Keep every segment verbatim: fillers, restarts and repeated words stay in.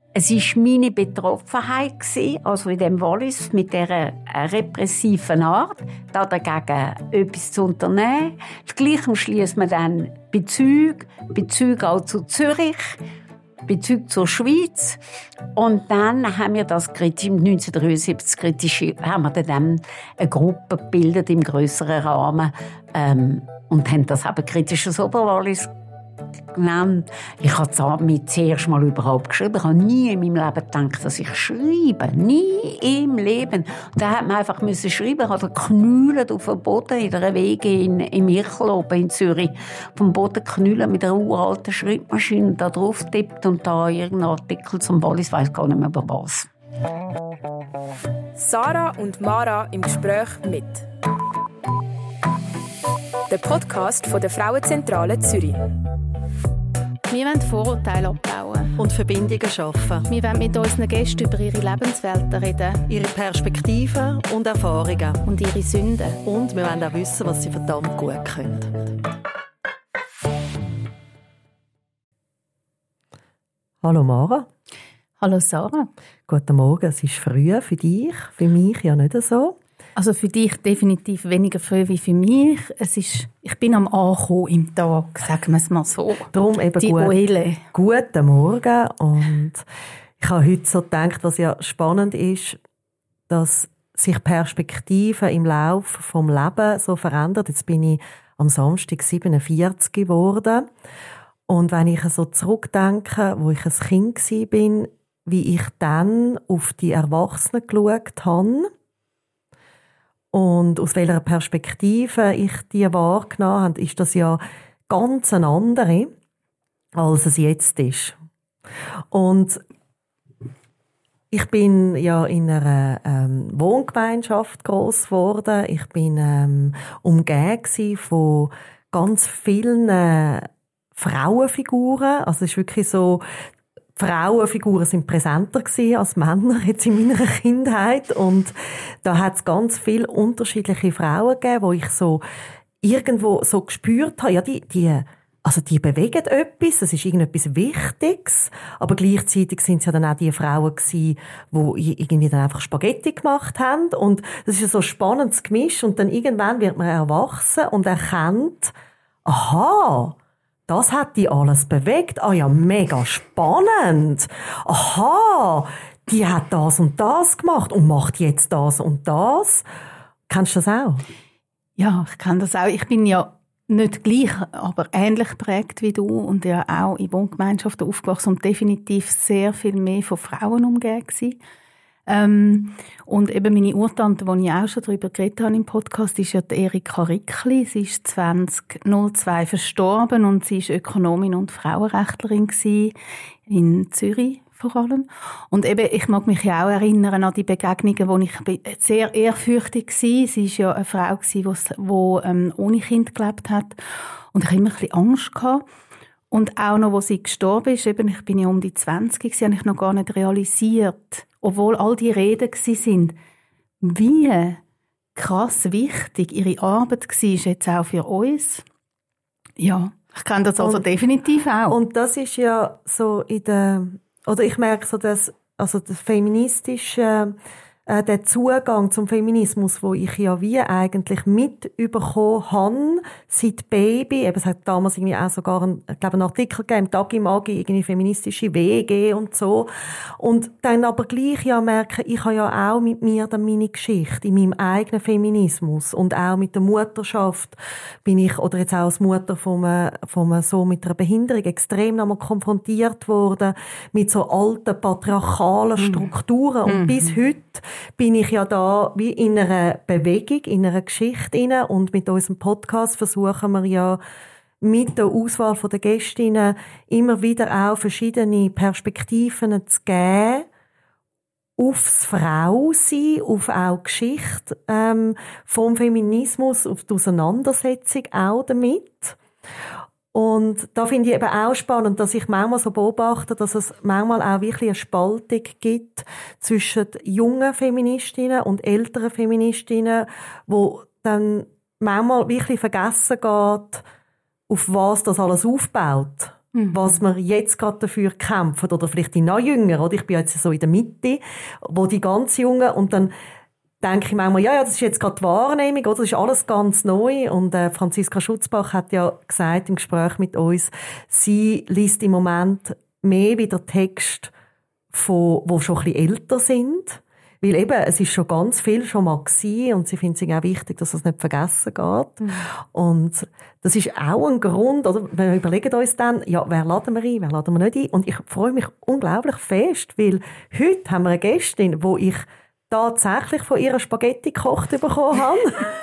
Es war meine Betroffenheit, also in dem Wallis, mit dieser repressiven Art, da dagegen etwas zu unternehmen. Gleich schließt man dann Bezüge, Bezüge auch zu Zürich, Bezüge zur Schweiz. Und dann haben wir das im neunzehnhundertdreiundsiebzig kritische, haben wir dann eine Gruppe gebildet im grösseren Rahmen ähm, und haben das eben kritisches Oberwallis genannt. Ich habe damit zuerst mal überhaupt geschrieben. Ich habe nie in meinem Leben gedacht, dass ich schreibe. Nie im Leben. Und da hat man einfach müssen schreiben. Ich habe geknüllt auf dem Boden in einer Wege in, in Mirchel oben in Zürich. Vom Boden knüllen mit einer uralten Schreibmaschine. Da drauf tippt und da irgendein Artikel zum Wallis, ich weiss gar nicht mehr über was. Sarah und Mara im Gespräch mit. Der Podcast von der Frauenzentrale Zürich. Wir wollen Vorurteile abbauen. Und Verbindungen schaffen. Wir wollen mit unseren Gästen über ihre Lebenswelten reden. Ihre Perspektiven und Erfahrungen. Und ihre Sünden. Und wir wollen auch wissen, was sie verdammt gut können. Hallo Mara. Hallo Sarah. Guten Morgen, es ist früh für dich, für mich ja nicht so. Also für dich definitiv weniger früh wie für mich. Es ist, ich bin am Ankommen im Tag, sagen wir es mal so. Darum eben die gut, Eule. Guten Morgen. Und ich habe heute so gedacht, was ja spannend ist, dass sich Perspektiven im Laufe des Lebens so verändern. Jetzt bin ich am Samstag siebenundvierzig geworden. Und wenn ich so zurückdenke, wo ich ein Kind war, wie ich dann auf die Erwachsenen geschaut habe, und aus welcher Perspektive ich die wahrgenommen habe, ist das ja ganz eine andere, als es jetzt ist. Und ich bin ja in einer ähm, Wohngemeinschaft gross geworden. Ich bin ähm, umgeben von ganz vielen äh, Frauenfiguren. Also es ist wirklich so, Frauenfiguren sind präsenter gewesen als Männer jetzt in meiner Kindheit, und da hat es ganz viele unterschiedliche Frauen gegeben, wo ich so irgendwo so gespürt habe, ja, die, die, also die bewegen etwas, das ist irgendetwas Wichtiges, aber gleichzeitig sind es ja dann auch die Frauen gewesen, die irgendwie dann einfach Spaghetti gemacht haben, und das ist ja so ein spannendes Gemisch, und dann irgendwann wird man erwachsen und erkennt, aha, das hat die alles bewegt. Ah ja, mega spannend. Aha, die hat das und das gemacht und macht jetzt das und das. Kennst du das auch? Ja, ich kenne das auch. Ich bin ja nicht gleich, aber ähnlich geprägt wie du und ja auch in Wohngemeinschaften aufgewachsen und definitiv sehr viel mehr von Frauen umgeben gewesen. Ähm, und eben meine Urtante, die ich auch schon darüber geredet habe im Podcast, ist ja die Erika Rickli. Sie ist zwanzig null zwei verstorben und sie war Ökonomin und Frauenrechtlerin gewesen, in Zürich vor allem. Und eben, ich mag mich ja auch erinnern an die Begegnungen, wo ich sehr ehrfürchtig war. Sie war ja eine Frau, die ähm, ohne Kind gelebt hat. Und ich hatte immer ein bisschen Angst gehabt. Und auch noch, wo sie gestorben ist, eben, ich bin ja um die zwanzig, habe ich noch gar nicht realisiert, obwohl all die Reden waren, wie krass wichtig ihre Arbeit war, jetzt auch für uns. Ja, ich kenne das also und, definitiv auch. Und das ist ja so in der, oder ich merke so, dass, also das feministische, äh, der Zugang zum Feminismus, wo ich ja wie eigentlich mitbekommen habe, seit Baby, eben, es hat damals irgendwie auch sogar einen, ich glaube, einen Artikel gegeben, Tagi Magi, irgendwie feministische Wege und so. Und dann aber gleich ja merken, ich habe ja auch mit mir dann meine Geschichte, in meinem eigenen Feminismus und auch mit der Mutterschaft bin ich, oder jetzt auch als Mutter von einem, von einem Sohn mit einer Behinderung, extrem nochmal konfrontiert worden mit so alten patriarchalen Strukturen. Und mm. bis heute bin ich ja da wie in einer Bewegung, in einer Geschichte inne, und mit unserem Podcast versuchen wir ja mit der Auswahl der Gästinnen immer wieder auch verschiedene Perspektiven zu geben aufs Frausein, auf auch Geschichte ähm, vom Feminismus, auf die Auseinandersetzung auch damit. Und da finde ich eben auch spannend, dass ich manchmal so beobachte, dass es manchmal auch wirklich eine Spaltung gibt zwischen jungen Feministinnen und älteren Feministinnen, wo dann manchmal wirklich vergessen geht, auf was das alles aufbaut. mhm. was wir jetzt gerade dafür kämpfen. Oder vielleicht die noch Jünger, oder? Ich bin jetzt so in der Mitte, wo die ganz Jungen, und dann denke ich manchmal, ja, ja, das ist jetzt gerade die Wahrnehmung, oder? Das ist alles ganz neu. Und äh, Franziska Schutzbach hat ja gesagt im Gespräch mit uns, sie liest im Moment mehr wieder Texte, von, die schon ein bisschen älter sind. Weil eben, es ist schon ganz viel schon mal gewesen, und sie findet es auch wichtig, dass das nicht vergessen geht. Mhm. Und das ist auch ein Grund, oder? Wir überlegen uns dann, ja, wer laden wir ein, wer laden wir nicht ein? Und ich freue mich unglaublich fest, weil heute haben wir eine Gästin, wo ich tatsächlich von ihrer Spaghetti gekocht bekommen habe,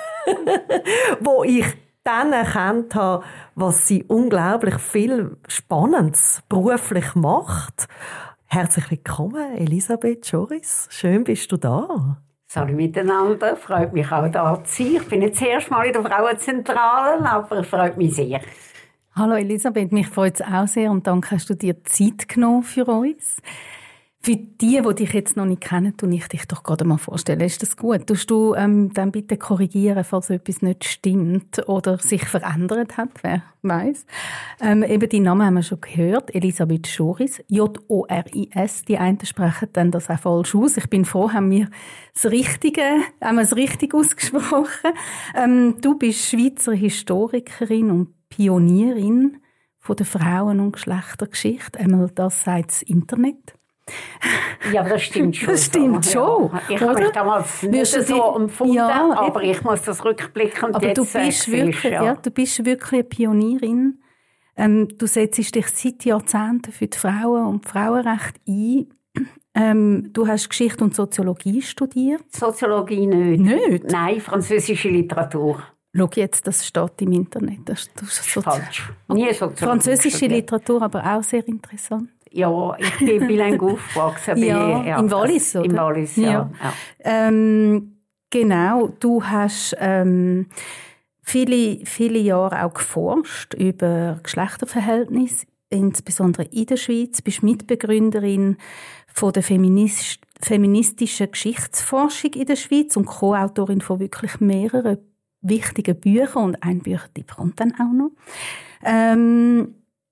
wo ich dann erkannt habe, was sie unglaublich viel Spannendes beruflich macht. Herzlich willkommen, Elisabeth Joris. Schön, bist du da. Hallo miteinander, freut mich auch da zu sein. Ich bin jetzt das erste Mal in der Frauenzentrale, aber es freut mich sehr. Hallo Elisabeth, mich freut es auch sehr und danke, hast du dir Zeit genommen für uns. Für die, die dich jetzt noch nicht kennen, tue ich dich doch gerade mal vorstellen. Ist das gut? Tust du ähm, dann bitte korrigieren, falls etwas nicht stimmt oder sich verändert hat, wer weiss. Ähm, eben, deinen Namen haben wir schon gehört, Elisabeth Joris, J O R I S. Die einen sprechen dann das auch falsch aus. Ich bin froh, haben wir das Richtige, haben wir es richtig ausgesprochen. Ähm, du bist Schweizer Historikerin und Pionierin von der Frauen- und Geschlechtergeschichte. Einmal das sagt das Internet. Ja, aber das stimmt schon. Das stimmt so. schon. Ja. Ich habe mich damals nicht so empfunden, ja, aber ich muss das rückblickend aber jetzt du bist äh, wirklich, ja. ja, du bist wirklich eine Pionierin. Ähm, du setzt dich seit Jahrzehnten für die Frauen und Frauenrechte ein. Ähm, du hast Geschichte und Soziologie studiert. Soziologie nicht. Nicht? Nein, französische Literatur. Schau jetzt, das steht im Internet. Das, das ist falsch. Nie Soziologie französische studiert. Literatur, aber auch sehr interessant. Ja, ich bin bilingue aufgewachsen. Ja, ja, im Wallis, oder? Im Wallis, ja. ja. ja. Ähm, genau, du hast ähm, viele, viele Jahre auch geforscht über Geschlechterverhältnisse, insbesondere in der Schweiz. Du bist Mitbegründerin von der Feminist- feministischen Geschichtsforschung in der Schweiz und Co-Autorin von wirklich mehreren wichtigen Büchern und ein Büchertipp kommt dann auch noch. Ähm,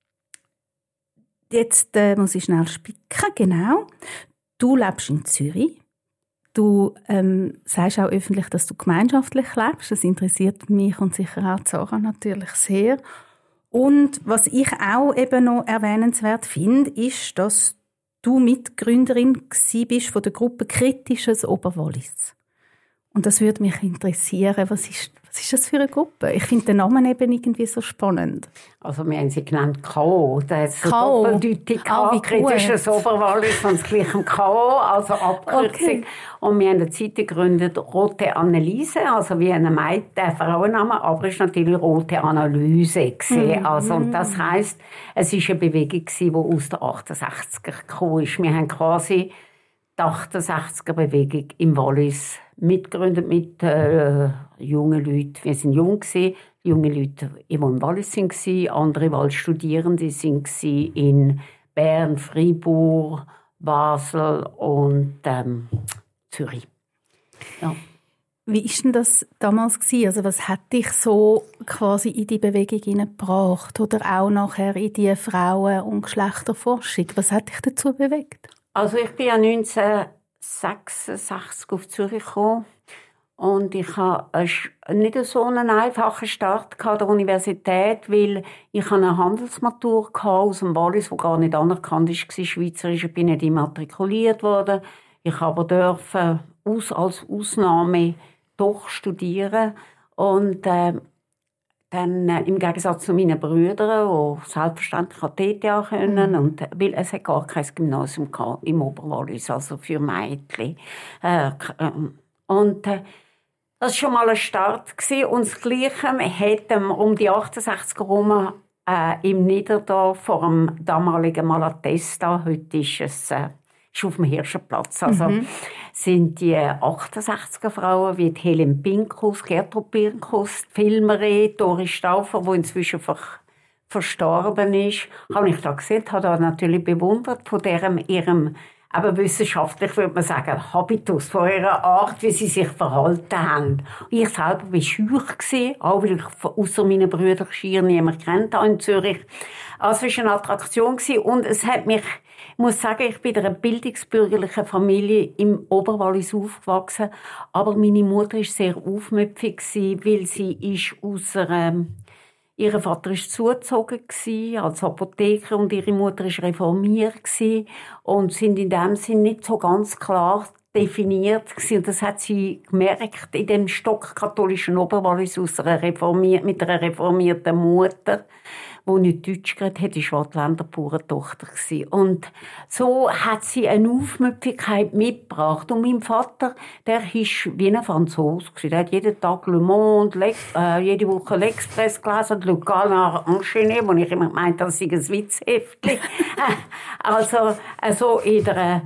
Jetzt äh, muss ich schnell spicken, genau. Du lebst in Zürich. Du ähm, sagst auch öffentlich, dass du gemeinschaftlich lebst. Das interessiert mich und sicher auch Sarah natürlich sehr. Und was ich auch eben noch erwähnenswert finde, ist, dass du Mitgründerin bist von der Gruppe Kritisches Oberwallis. Und das würde mich interessieren, was ist, was ist das für eine Gruppe? Ich finde den Namen eben irgendwie so spannend. Also wir haben sie genannt K O. Das ist K O. Doppeldeutig K O, kritisches Oberwallis und das gleiche K O, also Abkürzung. Okay. Und wir haben eine Zeit gegründet, Rote Anneliese, also wie eine Mädchen, der Frauenname, aber es war natürlich Rote Analyse. Mhm. Also, und das heisst, es war eine Bewegung, die aus den achtundsechziger gekommen ist. Wir haben quasi die achtundsechziger-Bewegung im Wallis mitgegründet mit äh, jungen Leuten. Wir waren jung, gewesen, junge Leute, die im Wallis waren, andere Waldstudierende waren in Bern, Freiburg, Basel und ähm, Zürich. Ja. Wie war denn das damals gewesen? Also was hat dich so quasi in die Bewegung hineingebracht oder auch nachher in die Frauen- und Geschlechterforschung? Was hat dich dazu bewegt? Also ich bin ja neunzehnhundertsechsundsechzig auf Zürich gekommen und ich hatte nicht so einen einfachen Start an der Universität, weil ich eine Handelsmatur aus dem Wallis, die gar nicht anerkannt war, schweizerisch, ich bin nicht immatrikuliert worden. Ich aber durfte aus, als Ausnahme doch studieren und äh, dann äh, im Gegensatz zu meinen Brüdern, die selbstverständlich an T T A können, mhm. und, weil es hat gar kein Gymnasium im Oberwallis, also für Mädchen. Äh, und äh, das war schon mal ein Start gewesen. Und das Gleiche hatten um die achtundsechziger herum äh, im Niederdorf vor dem damaligen Malatesta, heute ist es äh, ist auf dem Hirschenplatz. Also mhm. sind die achtundsechziger Frauen wie die Helen Pinkus, Gertrud Pinkus, die Filmerin, Doris Stauffer, die inzwischen ver- verstorben ist, habe ich da gesehen, habe da natürlich bewundert von deren, ihrem, aber wissenschaftlich würde man sagen, Habitus, von ihrer Art, wie sie sich verhalten haben. Und ich selber war schüch gewesen, auch weil ich außer meinen Brüdern schier niemand kennt in Zürich. Also es war eine Attraktion und es hat mich, ich muss sagen, ich bin in einer bildungsbürgerlichen Familie im Oberwallis aufgewachsen, aber meine Mutter war sehr aufmüpfig, weil sie ist aus einer, ihr Vater war zugezogen als Apotheker und ihre Mutter war reformiert und sind in dem Sinne nicht so ganz klar definiert gewesen. Und das hat sie gemerkt in dem stockkatholischen Oberwallis aus einer reformiert, mit einer reformierten Mutter, die nicht Deutsch geredet hat, die Waadtländer Bauerntochter gewesen. Und so hat sie eine Aufmüpfigkeit mitgebracht. Und mein Vater, der ist wie ein Franzose gewesen. Der hat jeden Tag Le Monde, Le, äh, jede Woche L'Express gelesen, Le Canard enchaîné, wo ich immer gemeint habe, das sei ein Witzheftchen. also, also in der,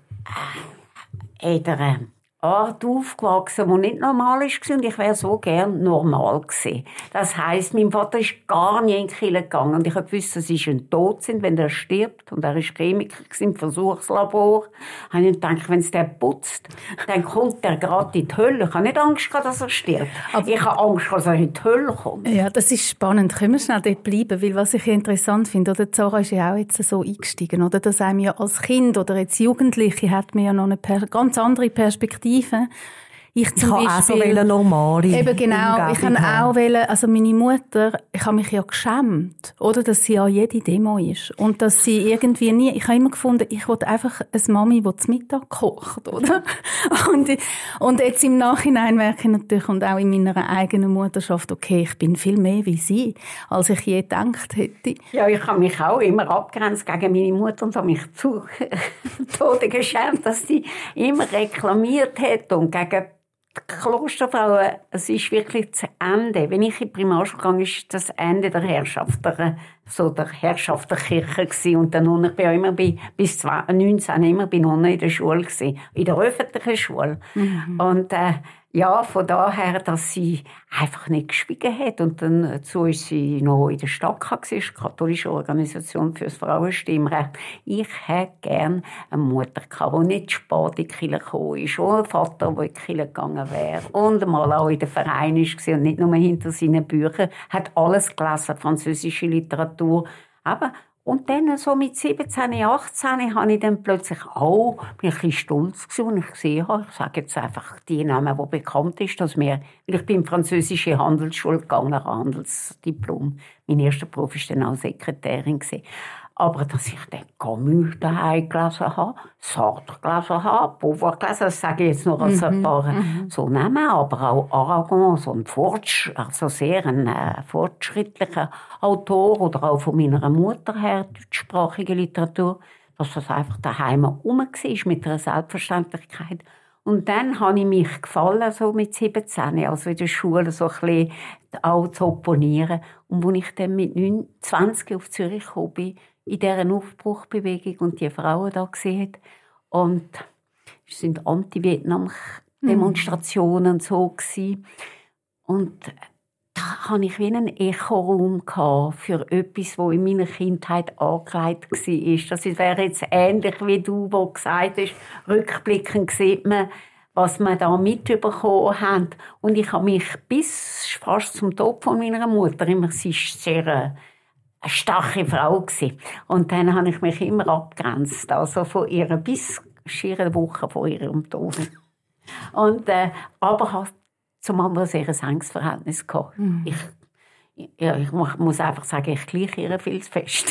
äh, in der Art aufgewachsen, die nicht normal war. Und ich wäre so gern normal gewesen. Das heisst, mein Vater ist gar nie in die Kirche gegangen. Und ich wusste, dass sie ein Tod sind, wenn er stirbt. Und er war Chemiker im Versuchslabor. Da habe ich gedacht, wenn es der putzt, dann kommt er gerade in die Hölle. Ich habe nicht Angst gehabt, dass er stirbt. Aber ich habe Angst, dass er in die Hölle kommt. Ja, das ist spannend. Können wir schnell dort bleiben? Weil was ich interessant finde, oder Zara ist ja auch jetzt so eingestiegen, oder? Dass einem ja als Kind oder als Jugendliche hat man ja noch eine ganz andere Perspektive. Ich, zum ich Beispiel, auch so normale eben genau, ich kann auch wollen, also meine Mutter, ich habe mich ja geschämt, oder, dass sie an jede Demo ist und dass sie irgendwie nie, ich habe immer gefunden, ich wollte einfach eine Mami, die zu Mittag kocht, oder? Und, und jetzt im Nachhinein merke ich natürlich und auch in meiner eigenen Mutterschaft, okay, ich bin viel mehr wie sie, als ich je gedacht hätte. Ja, ich habe mich auch immer abgrenzt gegen meine Mutter und habe mich zu Tode geschämt, dass sie immer reklamiert hat und gegen Klosterfrauen, es ist wirklich das Ende. Wenn ich in die Primarschule gegangen bin, ist das Ende der Herrschaft der, so der Herrschaft der Kirche gewesen. Und dann, ich bin ja immer bei, bis neunzehn immer bei Nonnen in der Schule gewesen, in der öffentlichen Schule. Mhm. Und äh, ja, von daher, dass sie einfach nicht geschwiegen hat. Und dann so ist sie noch in der Stadt gewesen, die katholische Organisation für das Frauenstimmrecht. Ich hätte gerne eine Mutter gehabt, die nicht spät in die Kirche gekommen ist, und einen Vater, der in die Kirche gegangen wäre. Und mal auch in den Verein war und nicht nur hinter seinen Büchern. Hat alles gelesen, französische Literatur. Aber und dann, so mit siebzehn, achtzehn, habe ich dann plötzlich auch, bin ich ein bisschen stolz gewesen, als ich gesehen habe, ich sage jetzt einfach die Namen, die bekannt ist, dass wir, weil ich bin in französische Handelsschule gegangen, Handelsdiplom. Mein erster Beruf war dann auch Sekretärin gewesen. Aber dass ich dann Camus daheim gelesen habe, Sartre gelesen habe, Beauvoir gelesen, das sage ich jetzt noch als ein paar mm-hmm. so Namen, aber auch Aragon, so ein Fortsch, also sehr ein äh, fortschrittlicher Autor, oder auch von meiner Mutter her, deutschsprachige Literatur, dass das einfach daheim rum war, mit einer Selbstverständlichkeit. Und dann habe ich mich gefallen, so mit siebzehn, also in der Schule, so ein bisschen auch zu opponieren. Und als ich dann mit neunundzwanzig auf Zürich gekommen bin, in dieser Aufbruchbewegung und die Frauen da gesehen und es sind Anti-Vietnam-Demonstrationen und so gewesen. Und da hatte ich wie einen Echoraum für etwas, das in meiner Kindheit angelegt war. Das wäre jetzt ähnlich wie du, wo gesagt hast, rückblickend sieht man, was wir da mitbekommen haben. Und ich habe mich bis fast zum Tod von meiner Mutter immer, sie ist sehr eine starke Frau gewesen. Und dann habe ich mich immer abgegrenzt, also von ihr bis eine Woche vor ihrem Tod. Und, äh, aber habe zum anderen sehr ein enges Verhältnis gehabt. Mhm. Ich, ja, ich muss einfach sagen, ich gleiche ihr viel zu fest.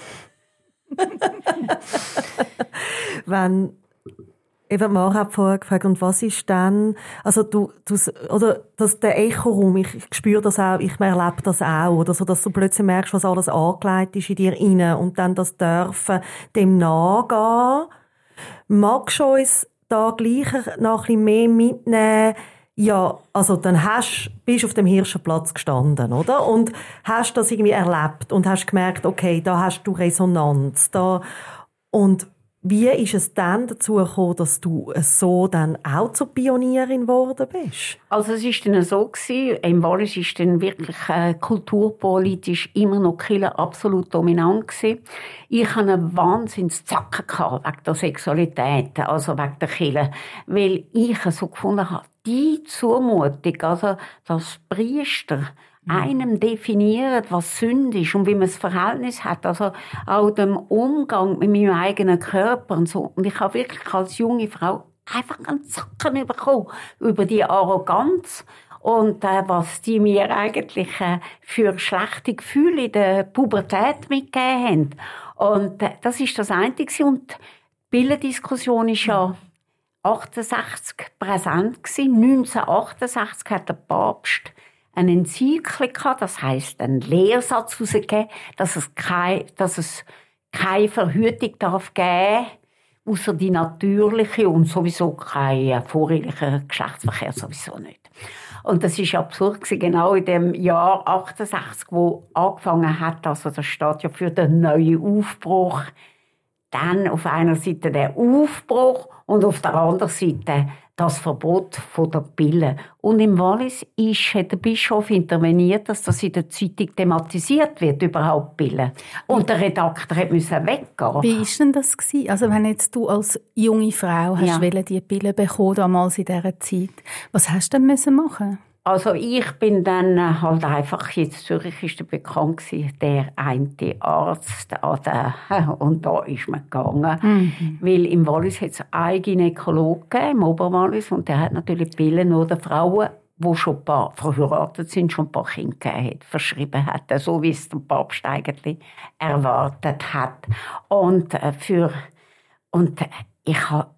Wenn Eben, Mara hat vorher gefragt, und was ist dann, also du, du oder das, der Echoraum, ich, ich spüre das auch, ich erlebe das auch, oder so, dass du plötzlich merkst, was alles angelegt ist in dir rein, und dann das Dürfen dem nachgehen. Magst du uns da gleich noch ein bisschen mehr mitnehmen? Ja, also dann hast, bist du auf dem Hirschenplatz gestanden, oder? Und hast das irgendwie erlebt und hast gemerkt, okay, da hast du Resonanz, da, und wie ist es dann dazu gekommen, dass du so dann auch zur Pionierin geworden bist? Also es war dann so gewesen, im Wallis ist dann wirklich äh, kulturpolitisch immer noch Kirche absolut dominant gewesen. Ich hatte einen Wahnsinnszacken wegen der Sexualität, also wegen der Kirche, weil ich so gefunden habe, die Zumutung, also dass Priester einem definieren, was Sünde ist und wie man das Verhältnis hat. Also auch dem Umgang mit meinem eigenen Körper und so. Und ich habe wirklich als junge Frau einfach einen Zacken bekommen über die Arroganz und äh, was die mir eigentlich äh, für schlechte Gefühle in der Pubertät mitgegeben haben. Und äh, das ist das Einzige. Und die Bildendiskussion ist ja achtundsechzig präsent gewesen. neunzehnhundertachtundsechzig hat der Papst eine Enzyklika, das heisst einen Lehrsatz herausgegeben, dass es keine, dass es keine Verhütung darf geben, außer die natürliche und sowieso kein vorehelicher Geschlechtsverkehr sowieso nicht. Und das ist absurd gewesen, genau in dem Jahr achtundsechzig, wo angefangen hat, also das steht ja für den neuen Aufbruch, dann auf einer Seite der Aufbruch und auf der anderen Seite das Verbot von der Pille. Und im Wallis ist, hat der Bischof interveniert, dass das in der Zeitung thematisiert wird, überhaupt Pille. Und der Redakteur musste weggehen. Wie war denn das gewesen? Also wenn jetzt du als junge Frau hast Ja. wollen, die Pille bekommen, damals in dieser Zeit, was hast du denn müssen machen? Also ich bin dann halt einfach, jetzt Zürich ist der bekannt gewesen, der eine Arzt an der, und da ist man gegangen. Mhm. Weil im Wallis hat es einen Gynäkologen im Oberwallis und der hat natürlich Pillen nur den Frauen, die schon ein paar verheiratet sind, schon ein paar Kinder gegeben hat, verschrieben hat, so wie es der Papst eigentlich erwartet hat. Und äh, für, und äh, ich habe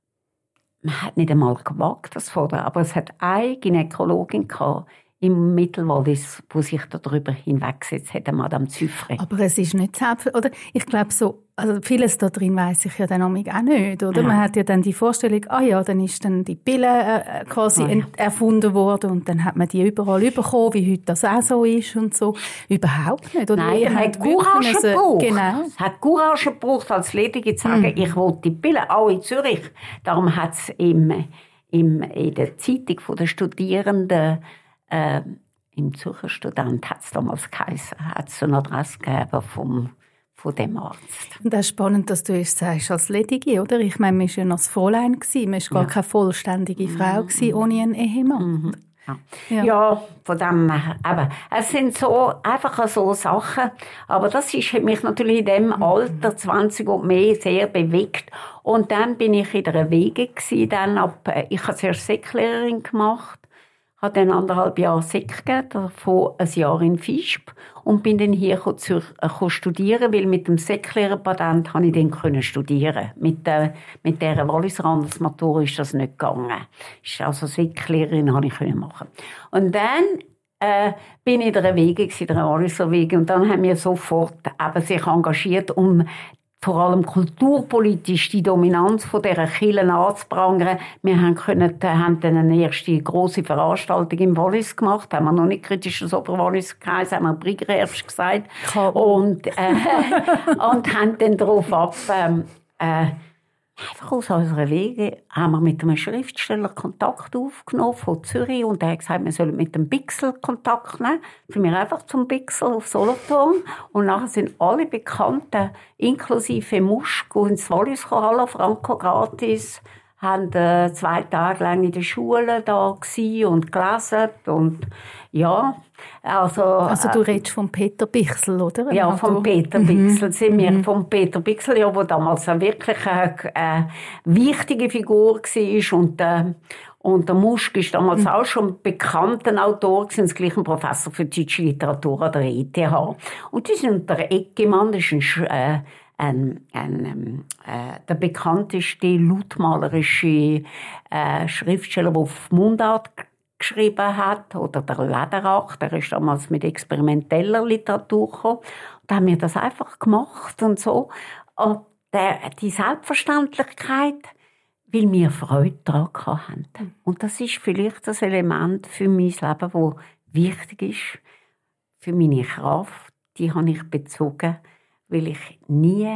Man hat nicht einmal gewagt, das fordern. Aber es hat eine Gynäkologin im Mittelwallis, die sich darüber hinweggesetzt hat, Madame Züffre. Aber es ist nicht selbstverständlich. Oder ich glaube, so, also vieles da drin weiss ich ja dann auch nicht. Oder? Ja. Man hat ja dann die Vorstellung, ah ja, dann ist dann die Pille äh, quasi Ah, ja. erfunden worden und dann hat man die überall bekommen, wie heute das auch so ist und so. Überhaupt nicht. Oder? Nein, Ihr es hat habt wirklich Courage müssen- gebraucht. Genau. Es hat Courage gebraucht, als Ledige zu sagen, Mhm. ich will die Pille, auch in Zürich. Darum hat es im, im, in der Zeitung der Studierenden, äh, im Zürcher Student hat es damals geheißen, hat es eine Adresse gegeben vom, von dem Arzt. Und das ist spannend, dass du es sagst, als Ledige, oder? Ich meine, man war ja noch das Fräulein, man war gar Ja. keine vollständige Frau gewesen, ohne einen Ehemann. Mhm. Ja. Ja. Ja, von dem her. Aber es sind so, einfach so Sachen. Aber das ist, hat mich natürlich in dem Alter, zwanzig und mehr, sehr bewegt. Und dann bin ich in einer Wege gewesen, dann ab, ich habe zuerst Säcklehrerin gemacht, habe dann anderthalb Jahre Sek gegeben, davon ein Jahr in Visp und bin dann hier zu äh, studieren, weil mit dem Säcklehrerpatent konnte ich dann können studieren. Mit der mit der Walliser Handelsmatura ist das nicht gegangen. Ist also Säcklehrerin habe ich können machen. Und dann äh, bin ich in der Wege in der Walliser Wege und dann haben wir sofort eben sich engagiert, um vor allem kulturpolitisch die Dominanz von dieser Kirche anzuprangern. Wir haben, können, haben dann eine erste grosse Veranstaltung im Wallis gemacht. Haben wir noch nicht kritisches Oberwallis geheißen, haben wir Brigherbst gesagt. Und, äh, und haben dann darauf ab, ähm, äh, einfach aus unserer Wege, haben wir mit einem Schriftsteller Kontakt aufgenommen von Zürich und er hat gesagt, wir sollen mit dem Bixel Kontakt nehmen. Sind wir einfach zum Bixel auf Solothurn und nachher sind alle Bekannten, inklusive Muschk, ins Wallis gekommen, hallo Franco gratis, haben äh, zwei Tage lang in der Schule da gsi und gelesen und ja, also... Also du redest von Peter Bichsel, oder? Ja, Also, von Peter Bichsel sind wir, von Peter Bichsel, ja, der damals eine wirklich eine, eine wichtige Figur war und, äh, und der Muschk ist damals mhm. auch schon ein bekannter Autor gewesen, gleich ein Professor für deutsche Literatur an der E T H. Und die sind der Eckemann, das ist ein, Sch- äh, ein, ein, äh, der bekannteste lautmalerische äh, Schriftsteller, der auf Mundart geschrieben hat, oder der Lederach, der ist damals mit experimenteller Literatur gekommen. Da haben wir das einfach gemacht und so. Und der, die Selbstverständlichkeit, weil wir Freude daran hatten. Und das ist vielleicht das Element für mein Leben, das wichtig ist. Für meine Kraft, die habe ich bezogen, weil ich nie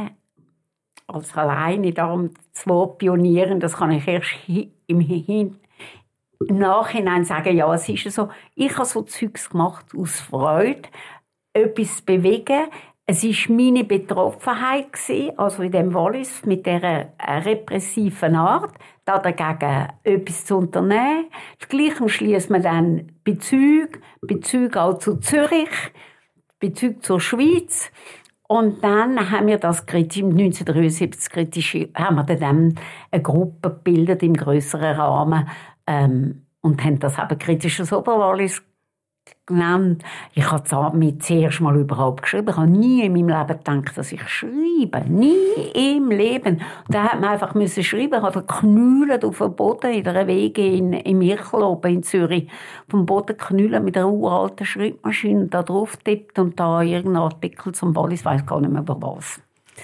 als alleine darum zwei pionieren, das kann ich erst im Hin im Nachhinein sagen, ja, es ist so. Ich habe so Zeugs gemacht aus Freude, etwas bewegen. Es war meine Betroffenheit, also in dem Wallis, mit dieser repressiven Art, da dagegen etwas zu unternehmen. Gleich schließt man dann Bezüge, Bezüge auch zu Zürich, Bezüge zur Schweiz. Und dann haben wir das neunzehnhundertdreiundsiebzig kritisch, haben wir dann eine Gruppe gebildet im grösseren Rahmen ähm, und haben das eben kritisches Oberwallis genannt. Ich habe damit zuerst mal überhaupt geschrieben. Ich habe nie in meinem Leben gedacht, dass ich schreibe. Nie im Leben. Und da hat man einfach müssen schreiben. Ich habe geknüllt auf dem Boden in einer Wege in, in Mirchel oben in Zürich. Auf dem Boden geknüllt mit einer uralten Schreibmaschine und da drauf tippt und da irgendein Artikel zum Wallis, ich weiss gar nicht mehr über was.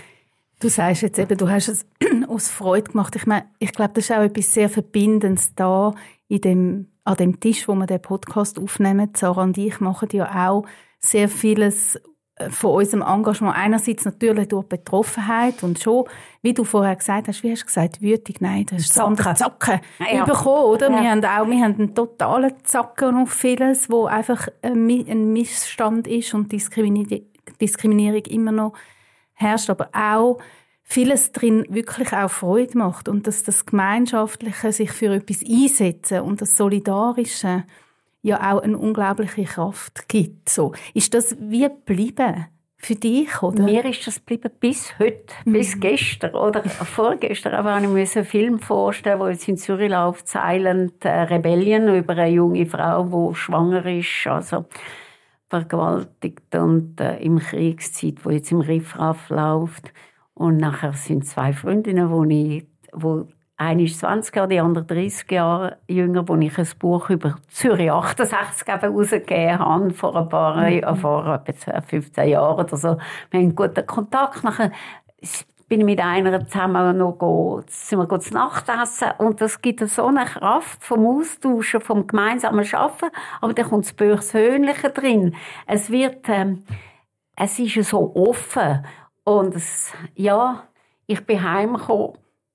Du sagst jetzt eben, du hast es aus Freude gemacht. Ich meine, ich glaube, das ist auch etwas sehr Verbindendes da in dem, an dem Tisch, wo wir den Podcast aufnehmen. Sarah und ich machen ja auch sehr vieles von unserem Engagement. Einerseits natürlich durch Betroffenheit und schon, wie du vorher gesagt hast, wie hast du gesagt, wütig? Nein, das ist Zacken, Zacken ja. bekommen, oder? Ja. Wir haben auch, wir haben einen totalen Zacken auf vieles, wo einfach ein Missstand ist und Diskriminierung immer noch herrscht, aber auch vieles drin wirklich auch Freude macht und dass das Gemeinschaftliche sich für etwas einsetzen und das Solidarische ja auch eine unglaubliche Kraft gibt. So. Ist das wie geblieben für dich, oder? Mir ist das geblieben bis heute, mhm. bis gestern oder vorgestern. Aber ich musste einen Film vorstellen, der jetzt in Zürich läuft, Silent Rebellion, über eine junge Frau, die schwanger ist, also vergewaltigt und äh, im Kriegszeit, wo jetzt im Riffraff läuft. Und nachher sind zwei Freundinnen, wo ich, wo eine ist zwanzig Jahre, die andere dreißig Jahre jünger, wo ich ein Buch über Zürich achtundsechzig herausgegeben habe, vor ein paar mhm. vor fünfzehn Jahren oder so. Wir haben einen guten Kontakt. Nachher bin ich mit einer zusammen noch go, sind wir zu Nacht essen und das gibt so eine Kraft vom Austauschen, vom gemeinsamen Arbeiten, aber da kommt das Persönliche drin. Es wird, ähm, es ist so offen und es, ja, ich bin heimgekommen,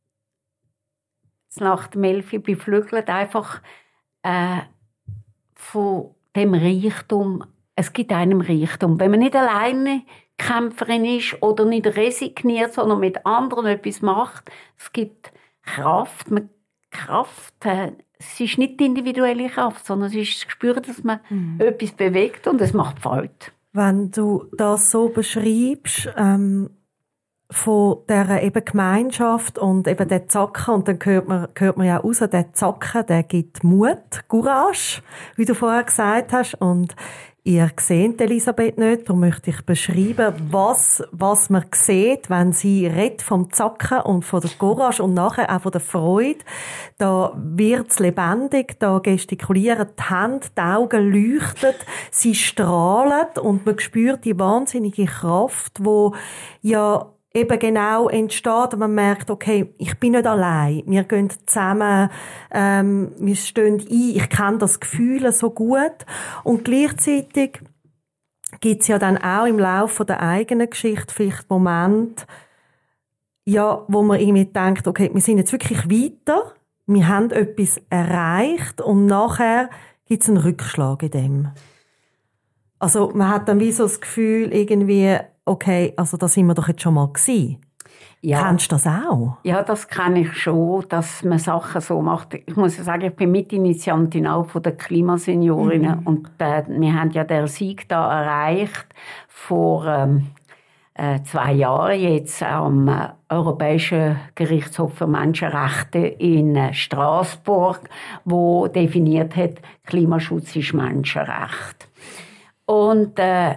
nach dem elf Uhr beflügelt einfach äh, von dem Reichtum. Es gibt einem Reichtum. Wenn man nicht alleine Kämpferin ist oder nicht resigniert, sondern mit anderen etwas macht, es gibt Kraft. Man, Kraft äh, es ist nicht die individuelle Kraft, sondern es ist das Gespür, dass man mhm. etwas bewegt und es macht Freude. Wenn du das so beschreibst, ähm von dieser eben Gemeinschaft und eben der Zacken, und dann hört man, hört man ja raus, der Zacken, der gibt Mut, Courage, wie du vorher gesagt hast, und ihr seht Elisabeth nicht, darum möchte ich beschreiben, was, was man sieht, wenn sie redet vom Zacken und von der Courage und nachher auch von der Freude. Da wird's lebendig, da gestikulieren die Hände, die Augen leuchten, sie strahlen und man spürt die wahnsinnige Kraft, wo ja eben genau entsteht und man merkt, okay, ich bin nicht allein. Wir gehen zusammen, ähm, wir stehen ein, ich kenne das Gefühl so gut. Und gleichzeitig gibt es ja dann auch im Laufe der eigenen Geschichte vielleicht Momente, ja, wo man irgendwie denkt, okay, wir sind jetzt wirklich weiter, wir haben etwas erreicht und nachher gibt es einen Rückschlag in dem. Also man hat dann wie so das Gefühl, irgendwie, okay, also da sind wir doch jetzt schon mal gewesen. Ja. Kennst du das auch? Ja, das kenne ich schon, dass man Sachen so macht. Ich muss ja sagen, ich bin Mitinitiantin auch von den Klimaseniorinnen mhm. und äh, wir haben ja den Sieg da erreicht vor ähm, äh, zwei Jahren jetzt am äh, Europäischen Gerichtshof für Menschenrechte in äh, Straßburg, wo definiert hat, Klimaschutz ist Menschenrecht. Und äh,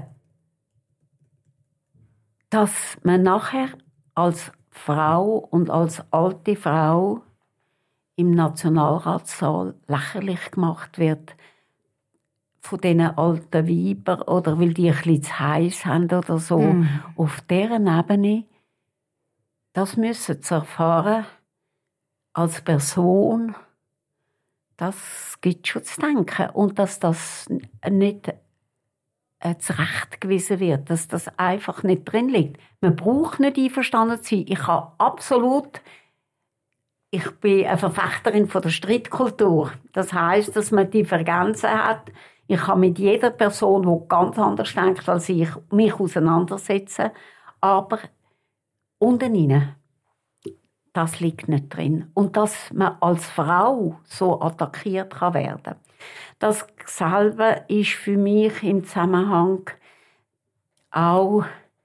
dass man nachher als Frau und als alte Frau im Nationalratssaal lächerlich gemacht wird von diesen alten Weibern oder weil die ein bisschen zu heiß haben oder so. Mm. Auf dieser Ebene, das müssen sie erfahren als Person, das gibt schon zu denken. Und dass das nicht zurechtgewiesen wird, dass das einfach nicht drin liegt. Man braucht nicht einverstanden zu sein. Ich habe absolut, ich bin eine Verfechterin von der Streitkultur. Das heisst, dass man Divergenzen hat Ich kann mit jeder Person, die ganz anders denkt als ich, mich auseinandersetzen. Aber unten rein, das liegt nicht drin. Und dass man als Frau so attackiert kann werden. Das selber ist für mich im Zusammenhang auch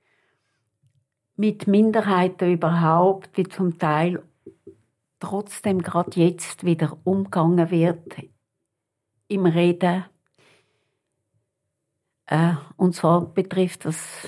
mit Minderheiten überhaupt, wie zum Teil trotzdem gerade jetzt wieder umgegangen wird im Reden. Äh, und zwar betrifft das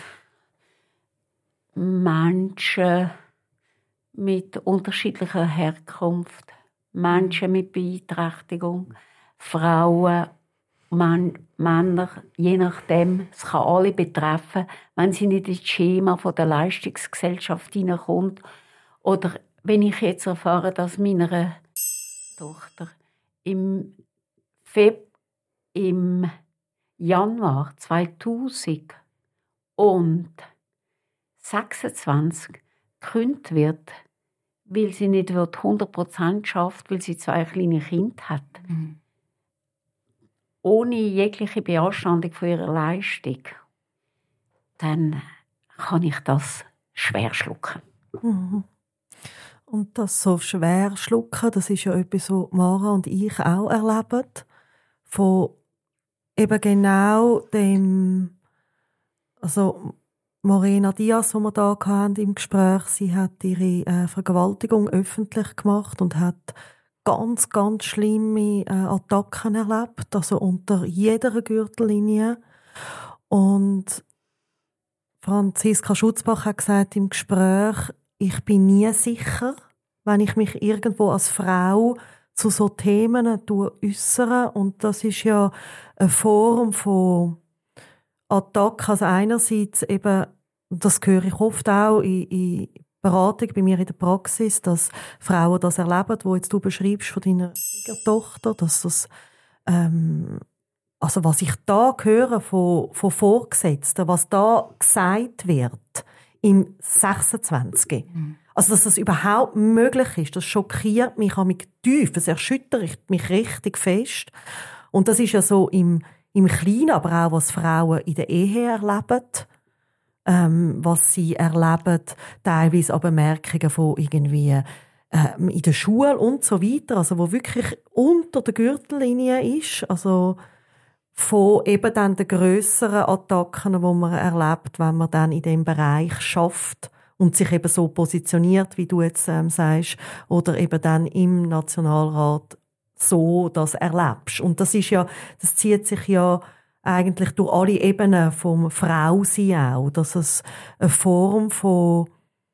Menschen mit unterschiedlicher Herkunft, Menschen mit Beeinträchtigung, Frauen, Man- Männer, je nachdem, es kann alle betreffen, wenn sie nicht ins Schema von der Leistungsgesellschaft hineinkommt. Oder wenn ich jetzt erfahre, dass meine Tochter im, Feb- im Januar zweitausendsechsundzwanzig gekündigt wird, weil sie nicht hundert Prozent schafft, weil sie zwei kleine Kinder hat. Mhm. Ohne jegliche Beanstandung von ihrer Leistung, dann kann ich das schwer schlucken. Mhm. Und das so schwer schlucken, das ist ja etwas, was Mara und ich auch erleben. Von eben genau dem, also Morena Diaz, die wir da hatten im Gespräch, sie hat ihre äh, Vergewaltigung öffentlich gemacht und hat ganz, ganz schlimme äh, Attacken erlebt, also unter jeder Gürtellinie. Und Franziska Schutzbach hat gesagt im Gespräch, ich bin nie sicher, wenn ich mich irgendwo als Frau zu so Themen äußere. Und das ist ja eine Form von Attacken. Also einerseits eben, das höre ich oft auch in, in Beratung bei mir in der Praxis, dass Frauen das erleben, wo jetzt du beschreibst von deiner Schwiegertochter, dass das, ähm, also was ich da höre von, von Vorgesetzten, was da gesagt wird im sechsundzwanzig. Mhm. Also, dass das überhaupt möglich ist, das schockiert mich an mich tief, es erschüttert mich richtig fest. Und das ist ja so im, im Kleinen, aber auch was Frauen in der Ehe erleben, ähm, was sie erleben, teilweise aber Bemerkungen von irgendwie äh, in der Schule und so weiter, also wo wirklich unter der Gürtellinie ist, also von eben dann den grösseren Attacken, die man erlebt, wenn man dann in dem Bereich schafft und sich eben so positioniert, wie du jetzt ähm, sagst, oder eben dann im Nationalrat so das erlebst. Und das ist ja, das zieht sich ja eigentlich durch alle Ebenen vom Frausein auch, dass es eine Form von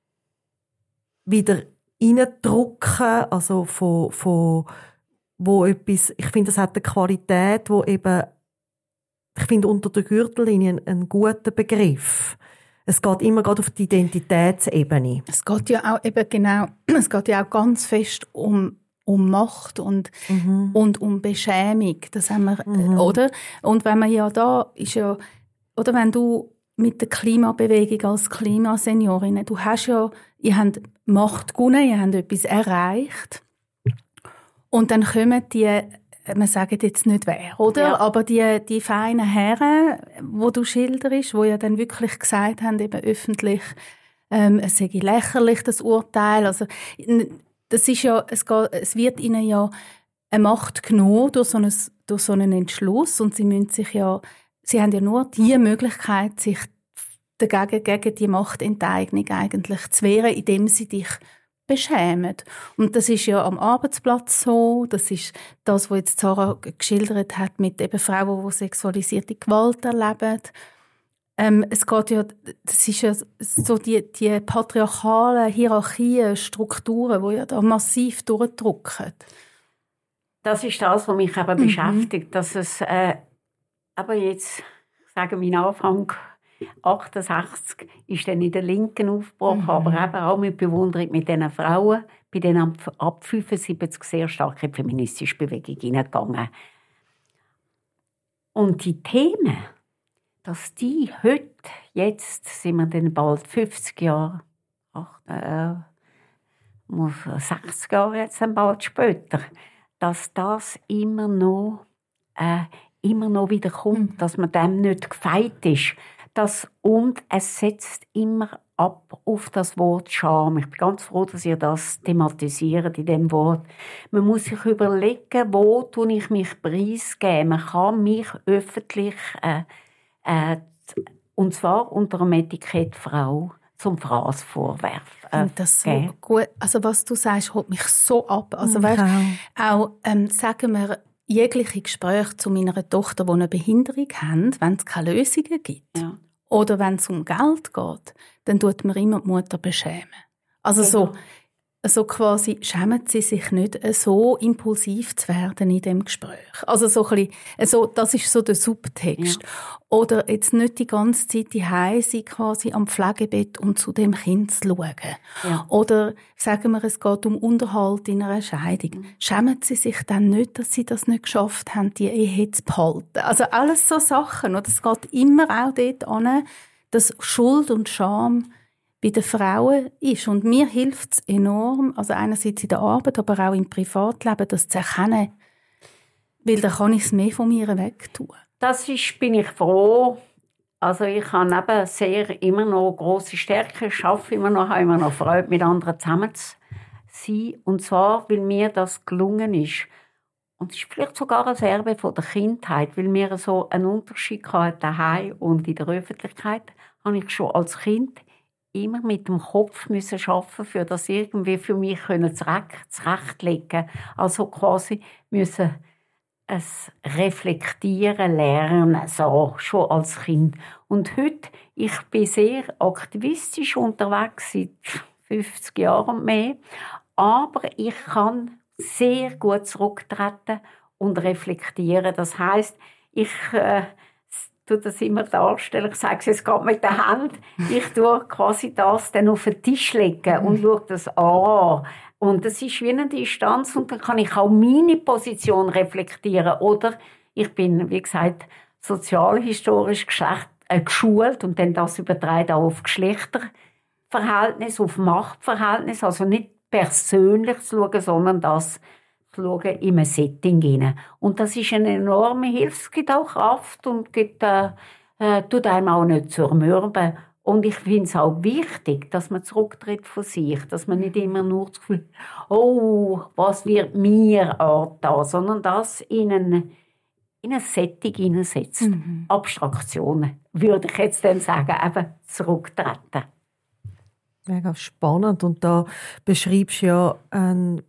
wieder reindrücken, also von, von wo etwas, ich finde, das hat eine Qualität, wo eben, ich finde, unter der Gürtellinie ein, ein guter Begriff. Es geht immer gerade auf die Identitätsebene. Es geht ja auch eben genau, es geht ja auch ganz fest um um Macht und, mhm. und um Beschämung. Das haben wir, mhm. oder? Und wenn man ja da ist ja, oder wenn du mit der Klimabewegung als Klimaseniorin, du hast ja, ihr habt Macht gewonnen, ihr habt etwas erreicht. Und dann kommen die, man sagt jetzt nicht wer, oder? Ja. Aber die, die feinen Herren, die du schilderst, die ja dann wirklich gesagt haben, eben öffentlich, ähm, es sei lächerlich, das Urteil. Also, das ist ja, es, geht, es wird ihnen ja eine Macht genommen durch so, ein, durch so einen Entschluss und sie müssen sich ja, sie haben ja nur die Möglichkeit, sich dagegen, gegen die Machtenteignung eigentlich zu wehren, indem sie dich beschämen. Und das ist ja am Arbeitsplatz so, das ist das, was jetzt Sarah geschildert hat mit eben Frauen, die sexualisierte Gewalt erleben. Ähm, es geht ja, das ist ja so die, die patriarchalen Hierarchien, Strukturen, die ja da massiv durchdrücken. Das ist das, was mich eben mhm. beschäftigt, dass es, äh, aber jetzt, sagen wir Anfang achtundsechzig, ist dann in der Linken aufgebrochen, mhm. aber eben auch mit Bewunderung mit diesen Frauen, bei denen ab fünfundsiebzig sehr stark in die feministische Bewegung hineingegangen. Und die Themen, dass die heute, jetzt sind wir dann bald fünfzig Jahre, acht, äh, sechzig Jahre jetzt dann bald später, dass das immer noch äh, immer noch wieder kommt, mhm. dass man dem nicht gefeit ist. Das, und es setzt immer ab auf das Wort Scham. Ich bin ganz froh, dass ihr das thematisiert in dem Wort. Man muss sich überlegen, wo tue ich mich preisgeben. Man kann mich öffentlich, äh, äh, und zwar unter dem Etikett Frau, zum Fraß vorwerfen. Äh, das so okay. gut. Also was du sagst, holt mich so ab. Also weißt, auch ähm, sagen wir jegliche Gespräche zu meiner Tochter, die eine Behinderung haben, wenn es keine Lösungen gibt. Ja. Oder wenn es um Geld geht, dann tut man immer die Mutter beschämen. Also genau. so, so quasi schämen sie sich nicht, so impulsiv zu werden in dem Gespräch. Also so ein bisschen, so, das ist so der Subtext. Ja. Oder jetzt nicht die ganze Zeit die Heise quasi am Pflegebett und zu dem Kind zu schauen. Ja. Oder sagen wir, es geht um Unterhalt in einer Scheidung. Mhm. Schämen sie sich dann nicht, dass sie das nicht geschafft haben, die Ehe zu behalten? Also alles so Sachen. Und es geht immer auch dort an, dass Schuld und Scham bei den Frauen ist. Und mir hilft es enorm, also einerseits in der Arbeit, aber auch im Privatleben, das zu erkennen, weil dann kann ich es mehr von mir weg tun. Das ist, bin ich froh. Also ich habe eben sehr immer noch grosse Stärke, ich arbeite immer noch, habe immer noch Freude, mit anderen zusammen zu sein. Und zwar, weil mir das gelungen ist. Und es ist vielleicht sogar ein Erbe von der Kindheit, weil wir so einen Unterschied hatten daheim und in der Öffentlichkeit, habe ich schon als Kind immer mit dem Kopf müssen arbeiten, für das irgendwie für mich zurechtlegen. Also quasi müssen es reflektieren lernen, so schon als Kind. Und heute, ich bin sehr aktivistisch unterwegs seit fünfzig Jahren und mehr, aber ich kann sehr gut zurücktreten und reflektieren. Das heisst, ich äh, tue das immer darstellen. Ich sage es jetzt gerade mit der Hand. Ich tue quasi das dann auf den Tisch legen und schaue das an. Und das ist wie eine Distanz und dann kann ich auch meine Position reflektieren. Oder ich bin, wie gesagt, sozialhistorisch Geschlecht, äh, geschult und dann das übertragen auch auf Geschlechterverhältnis, auf Machtverhältnis. Also nicht persönlich zu schauen, sondern das zu schauen in einem Setting hinein. Und das ist eine enorme Hilfe. Es gibt auch Kraft und gibt, äh, äh, tut einem auch nicht zermürben. Und ich finde es auch wichtig, dass man zurücktritt von sich, dass man nicht immer nur das Gefühl, oh, was wird mir angetan, sondern das in ein, in ein Setting hineinsetzt. Mhm. Abstraktionen, würde ich jetzt dann sagen, eben zurücktreten. Mega spannend. Und da beschreibst du ja eine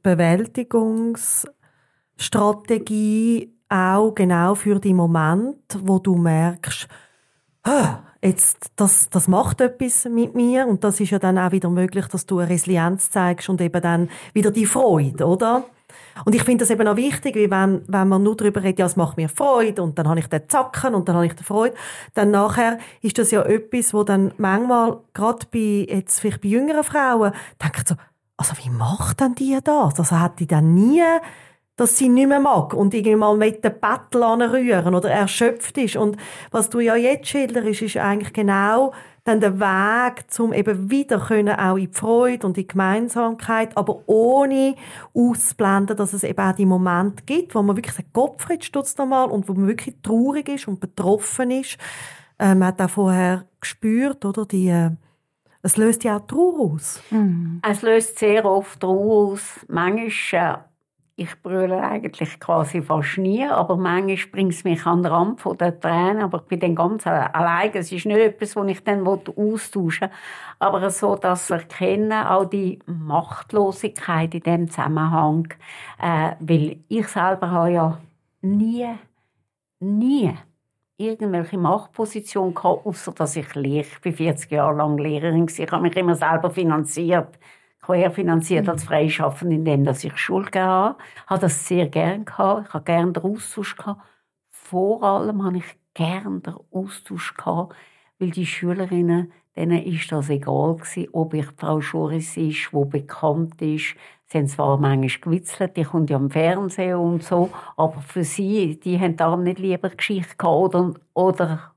Bewältigungsstrategie auch genau für die Moment, wo du merkst, ah, jetzt, das, das macht etwas mit mir. Und das ist ja dann auch wieder möglich, dass du eine Resilienz zeigst und eben dann wieder die Freude, oder? Und ich finde das eben auch wichtig, weil wenn, wenn man nur darüber redet, ja, es macht mir Freude und dann habe ich den Zacken und dann habe ich die Freude, dann nachher ist das ja etwas, wo dann manchmal, gerade bei, jetzt vielleicht bei jüngeren Frauen, denken so, also wie macht denn die das? Also hat die dann nie, dass sie nicht mehr mag und irgendwie mal mit dem Bettel anrühren oder erschöpft ist. Und was du ja jetzt schilderst, ist eigentlich genau dann der Weg, um eben wieder können, auch in die Freude und in die Gemeinsamkeit, aber ohne auszublenden, dass es eben auch die Momente gibt, wo man wirklich sagt, Gott, jetzt tut's nochmal und wo man wirklich traurig ist und betroffen ist. Äh, man hat auch vorher gespürt, oder, die, äh, es löst ja auch Trauer aus. Mhm. Es löst sehr oft Trauer aus. Manchmal, äh, ich brülle eigentlich quasi fast nie, aber manchmal bringt es mich an den Rand von den Tränen, aber ich bin dann ganz allein. Es ist nicht etwas, was ich dann austauschen will, aber so, dass erkennen, auch die Machtlosigkeit in diesem Zusammenhang, äh, weil ich selber habe ja nie, nie irgendwelche Machtposition gehabt, außer dass ich lehre. Ich bin vierzig Jahre lang Lehrerin. Ich habe mich immer selber finanziert. Querfinanziert als Freischaffende, indem ich Schule gegeben habe. Ich habe das sehr gerne gehabt. Ich habe gerne den Austausch gehabt. Vor allem habe ich gerne den Austausch gehabt, weil die Schülerinnen, denen ist das egal gewesen, ob ich Frau Schuris ist, die bekannt ist. Sie haben zwar manchmal gewitzelt, die kommt ja im Fernsehen und so, aber für sie, die haben da nicht lieber Geschichte gehabt oder, oder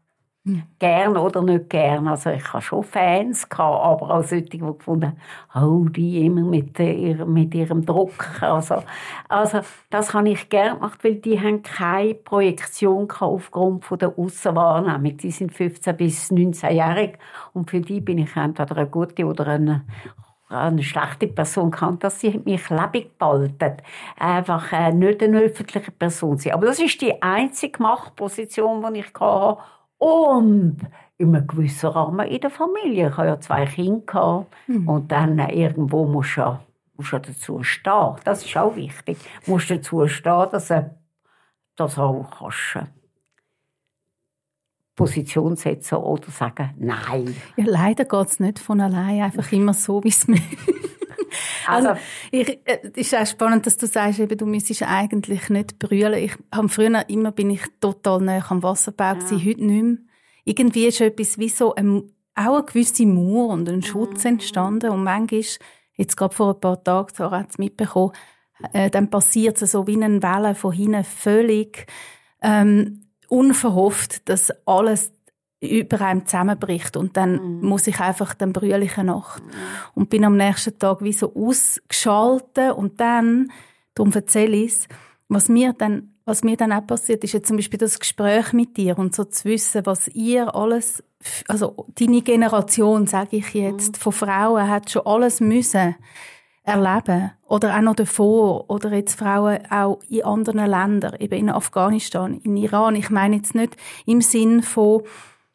Mhm. Gern oder nicht gern. Also ich hatte schon Fans, aber auch solche, die gefunden haben, oh, die immer mit, ihr, mit ihrem Druck. Also, also das habe ich gern gemacht, weil die haben keine Projektion aufgrund von der Aussenwahrnehmung. Die sind fünfzehn bis neunzehnjährig und für die bin ich entweder eine gute oder eine eine schlechte Person kann, dass sie mich lebendig behalten. Einfach äh, nicht eine öffentliche Person sein. Aber das ist die einzige Machtposition, die ich hatte. Und in einem gewissen Rahmen in der Familie. Ich hatte ja zwei Kinder. Mhm. Und dann äh, irgendwo musst du ja, musst ja dazu stehen. Das ist auch wichtig. Du musst dazu stehen, dass du das auch kannst. Äh, Position setzen oder sagen, nein. Ja, leider geht es nicht von allein, einfach immer so, wie es mir Also, also ich, es ist auch spannend, dass du sagst, eben, du müsstest eigentlich nicht brüllen. Ich habe früher immer bin ich total nah am Wasserbau gewesen, ja. Heute nicht mehr. Irgendwie ist etwas wie so ein, auch eine gewisse Mauer und ein Schutz entstanden. Und manchmal, jetzt gerade vor ein paar Tagen, so hat es mitbekommen, äh, dann passiert es so wie eine Welle von hinten völlig ähm, unverhofft, dass alles über einem zusammenbricht und dann mm. muss ich einfach, dann brülle ich eine Nacht. Mm. Und bin am nächsten Tag wie so ausgeschaltet und dann, darum erzähle ich es, was mir dann, was mir dann auch passiert ist, jetzt zum Beispiel das Gespräch mit dir und so zu wissen, was ihr alles, also deine Generation, sage ich jetzt, mm. von Frauen hat schon alles müssen erleben. Oder auch noch davor. Oder jetzt Frauen auch in anderen Ländern, eben in Afghanistan, in Iran. Ich meine jetzt nicht im Sinn von,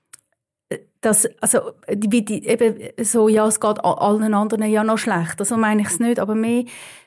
dass, also, wie die, eben so, ja, es geht allen anderen ja noch schlecht. Also meine ich es nicht. Aber mehr,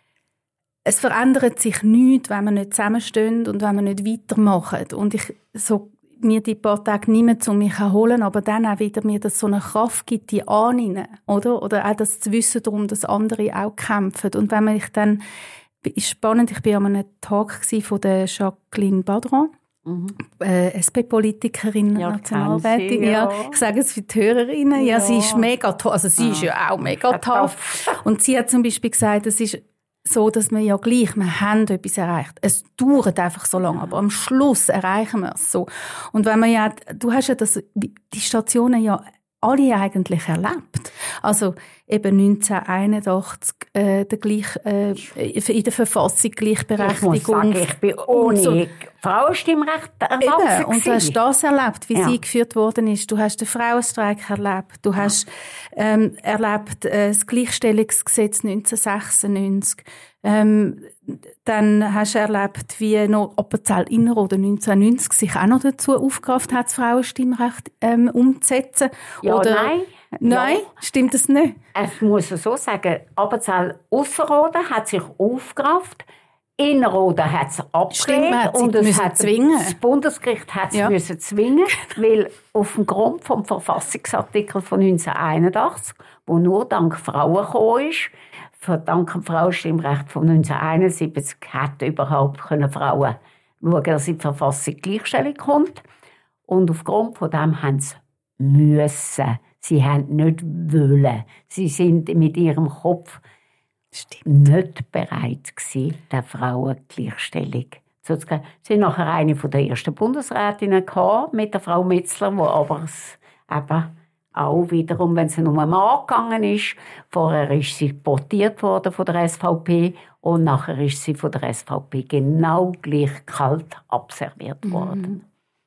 es verändert sich nichts, wenn wir nicht zusammenstehen und wenn wir nicht weitermachen. Und ich, so, mir die paar Tage nicht mehr zu mich erholen, aber dann auch wieder mir das so eine Kraft gibt, die Ahnen, oder? Oder auch das zu wissen darum, dass andere auch kämpfen. Und wenn man ich dann, ist spannend, ich war an einem Tag von der Jacqueline Badran, mhm. äh, S P-Politikerin, ja, Nationalrätin. Ja. ja, ich sage es für die Hörerinnen. Ja, ja, sie ist mega toll, also sie ja. ist ja auch mega tough. Und sie hat zum Beispiel gesagt, es ist so, dass wir ja gleich, wir haben etwas erreicht. Es dauert einfach so lange, aber am Schluss erreichen wir es so. Und wenn man ja, du hast ja das, die Stationen ja alle eigentlich erlebt. Also eben neunzehnhunderteinundachtzig äh, der gleich, äh, in der Verfassung Gleichberechtigung. Ich muss sagen, ich bin ohne so. Frauenstimmrecht erwachsen. Und du hast das erlebt, wie ja. sie eingeführt worden ist. Du hast den Frauenstreik erlebt. Du hast ähm, erlebt äh, das Gleichstellungsgesetz neunzehnhundertsechsundneunzig. Ähm, dann hast du erlebt, wie noch Appenzell Innerrhoden neunzehnhundertneunzig sich auch noch dazu aufgerafft hat, das Frauenstimmrecht ähm, umzusetzen. Ja, Oder, nein. Nein, ja. Stimmt das nicht? Ich muss so sagen, Appenzell Ausserrhoden hat sich aufgerafft, Innerrhoden hat es abgelehnt und es hat zwingen. Das Bundesgericht hat es ja. müssen zwingen, weil auf dem Grund vom Verfassungsartikel von neunzehnhunderteinundachtzig, wo nur dank Frauen gekommen ist, für dank dem Frauenstimmrecht von neunzehnhunderteinundsiebzig hat überhaupt können Frauen schauen, dass in die Verfassung Gleichstellung kommt. Und aufgrund von dem haben sie müssen. Sie haben nicht wollen. Sie sind mit ihrem Kopf Stimmt. nicht bereit gewesen, der Frauengleichstellung zu geben. Sie waren nachher eine der ersten Bundesrätinnen mit der Frau Metzler, die aber eben auch wiederum, wenn sie nur um einen Mann gegangen ist. Vorher ist sie portiert worden von der S V P und nachher ist sie von der S V P genau gleich kalt abserviert worden. Mhm.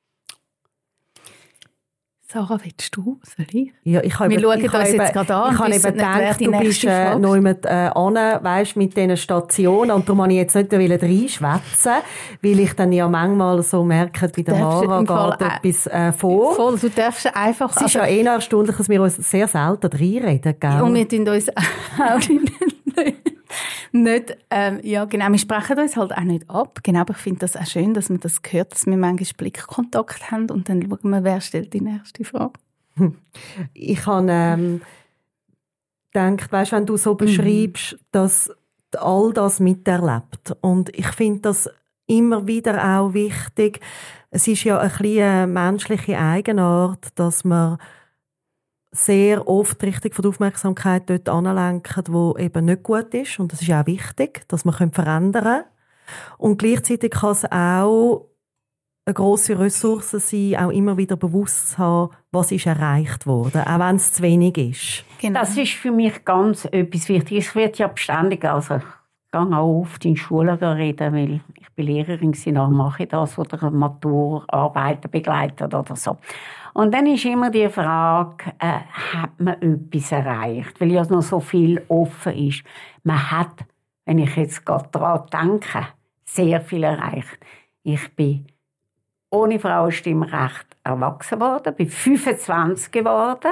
Sarah, willst du? Soll ich? Ja, ich habe Wir eben, schauen ich uns eben, jetzt gerade an. Ich habe eben gedacht, du bist äh, noch jemand äh, an, weißt, mit diesen Stationen. Und darum wollte ich jetzt nicht reinschwätzen, weil ich dann ja manchmal so merke, bei der Mara geht etwas äh, vor. Voll, du darfst einfach... Es ist also, ja eh erstaunlich, dass wir uns sehr selten reinreden, gell? Und wir tun uns auch nicht... nicht ähm, ja, genau, wir sprechen uns halt auch nicht ab. Genau, aber ich finde das auch schön, dass man das hört, dass wir manchmal Blickkontakt haben und dann schauen wir, wer stellt die nächste Frage. Ich habe ähm, gedacht, weißt, wenn du so beschreibst, mhm. dass all das miterlebt. Und ich finde das immer wieder auch wichtig. Es ist ja ein bisschen eine menschliche Eigenart, dass man sehr oft richtig von der Aufmerksamkeit dort anlenken, wo eben nicht gut ist. Und das ist auch wichtig, dass man verändern kann. Und gleichzeitig kann es auch eine grosse Ressource sein, auch immer wieder bewusst zu haben, was ist erreicht worden, auch wenn es zu wenig ist. Genau. Das ist für mich ganz etwas Wichtiges. Es wird ja beständig, also ich gehe auch oft in Schulen reden, weil ich bin Lehrerin, dann mache ich das oder Maturarbeiten begleitet oder so. Und dann ist immer die Frage, äh, hat man etwas erreicht? Weil ja noch so viel offen ist. Man hat, wenn ich jetzt gerade daran denke, sehr viel erreicht. Ich bin ohne Frauenstimmrecht erwachsen worden, bin fünfundzwanzig geworden.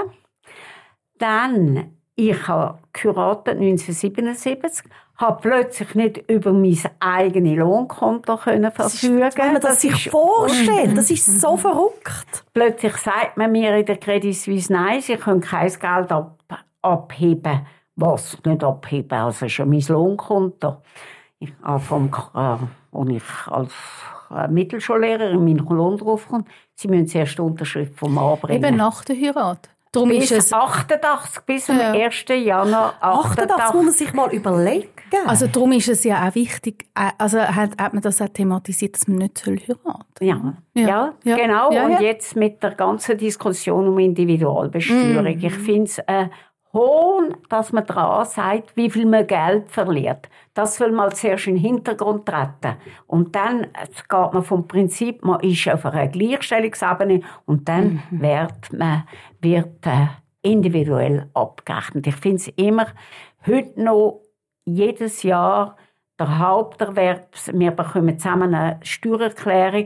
Dann, ich habe geheiratet neunzehnhundertsiebenundsiebzig, habe plötzlich nicht über mein eigenes Lohnkonto können verfügen. Das ist, wenn man das, das sich ist, vorstellt, das ist so verrückt. Plötzlich sagt man mir in der Credit Suisse, nein, Sie können kein Geld ab, abheben. Was? Nicht abheben, also ist ja mein Lohnkonto. Ich, vom, äh, als ich als Mittelschullehrerin meinen Lohn draufkomme, Sie müssen zuerst die Unterschrift vom Mann bringen. Eben nach der Heirat. Darum bis ist es achtundachtzig, bis am ja. ersten Januar achtundachtzig. achtundachtzig muss man sich mal überlegen. Also darum ist es ja auch wichtig, also hat, hat man das auch thematisiert, dass man nicht heiraten soll? Ja, ja. ja, ja. genau. Ja, ja. Und jetzt mit der ganzen Diskussion um Individualbesteuerung. Mm. Ich finde es äh, Hohn, dass man daran sagt, wie viel man Geld verliert. Das soll mal zuerst in den Hintergrund treten. Und dann geht man vom Prinzip, man ist auf einer Gleichstellungsebene und dann mhm. wird man wird, äh, individuell abgerechnet. Ich finde es immer, heute noch, jedes Jahr, der Haupterwerb, wir bekommen zusammen eine Steuererklärung.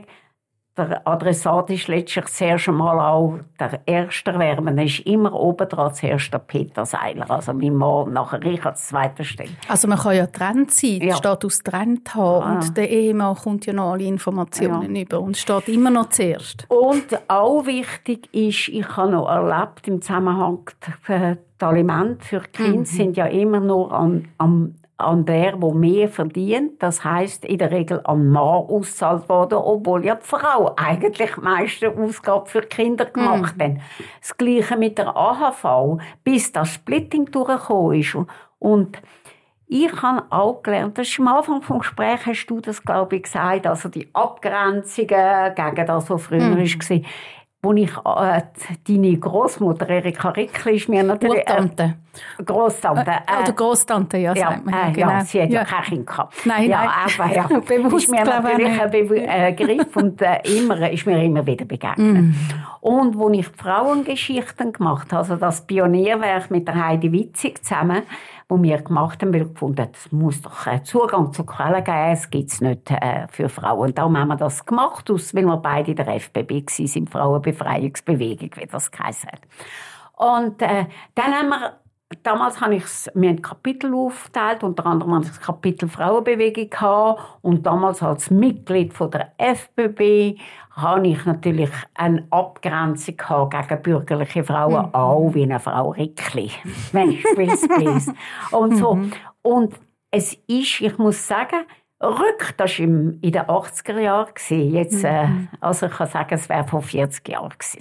Der Adressat ist letztlich zuerst einmal auch der erste Erwerber. Er ist immer oben dran, zuerst der Peter Seiler, also mein Mann, nachher ich als zweiter Stelle. Also man kann ja getrennt sein, ja. Status getrennt haben ah. und der Ehemann kommt ja noch alle Informationen ja. über und steht immer noch zuerst. Und auch wichtig ist, ich habe noch erlebt, im Zusammenhang, die Alimente für die Kinder mhm. sind ja immer nur am, am an der, der mehr verdient. Das heisst, in der Regel an Mann ausgezahlt worden, obwohl ja die Frau eigentlich die meisten Ausgaben für die Kinder gemacht mm. hat. Das Gleiche mit der A H V, bis das Splitting durchgekommen ist. Und ich habe auch gelernt, das ist am Anfang des Gesprächs, hast du das, glaube ich, gesagt, also die Abgrenzungen gegen das, was früher mm. war. Wo ich, äh, deine Großmutter Erika Rickli ist mir natürlich... Urtante. Äh, Grosstante. Äh, oder Grosstante, ja, ja, sagt man. Äh, genau. Ja, sie hat ja, ja kein Kind gehabt. Nein, ja, nein. Aber, ja. Bewusst, ist mir natürlich ein Begriff und äh, immer, ist mir immer wieder begegnet. Mm. Und als ich Frauengeschichten gemacht habe, also das Pionierwerk mit der Heidi Witzig zusammen, wo wir gemacht haben, weil wir gefunden haben, es muss doch Zugang zu Quellen geben, es gibt es nicht äh, für Frauen. Und darum haben wir das gemacht, weil wir beide in der F B B waren, Frauenbefreiungsbewegung, wie das geheißen hat. Und äh, dann haben wir, damals habe ich mir ein Kapitel aufgeteilt, unter anderem hatte ich das Kapitel Frauenbewegung gehabt, und damals als Mitglied von der F B B habe ich natürlich eine Abgrenzung gegen bürgerliche Frauen, mhm. auch wie eine Frau Rickli, beispielsweise. und so. Und es ist, ich muss sagen, rück, das war in den achtziger Jahren. Jetzt, äh, also ich kann sagen, es wäre vor vierzig Jahren gewesen,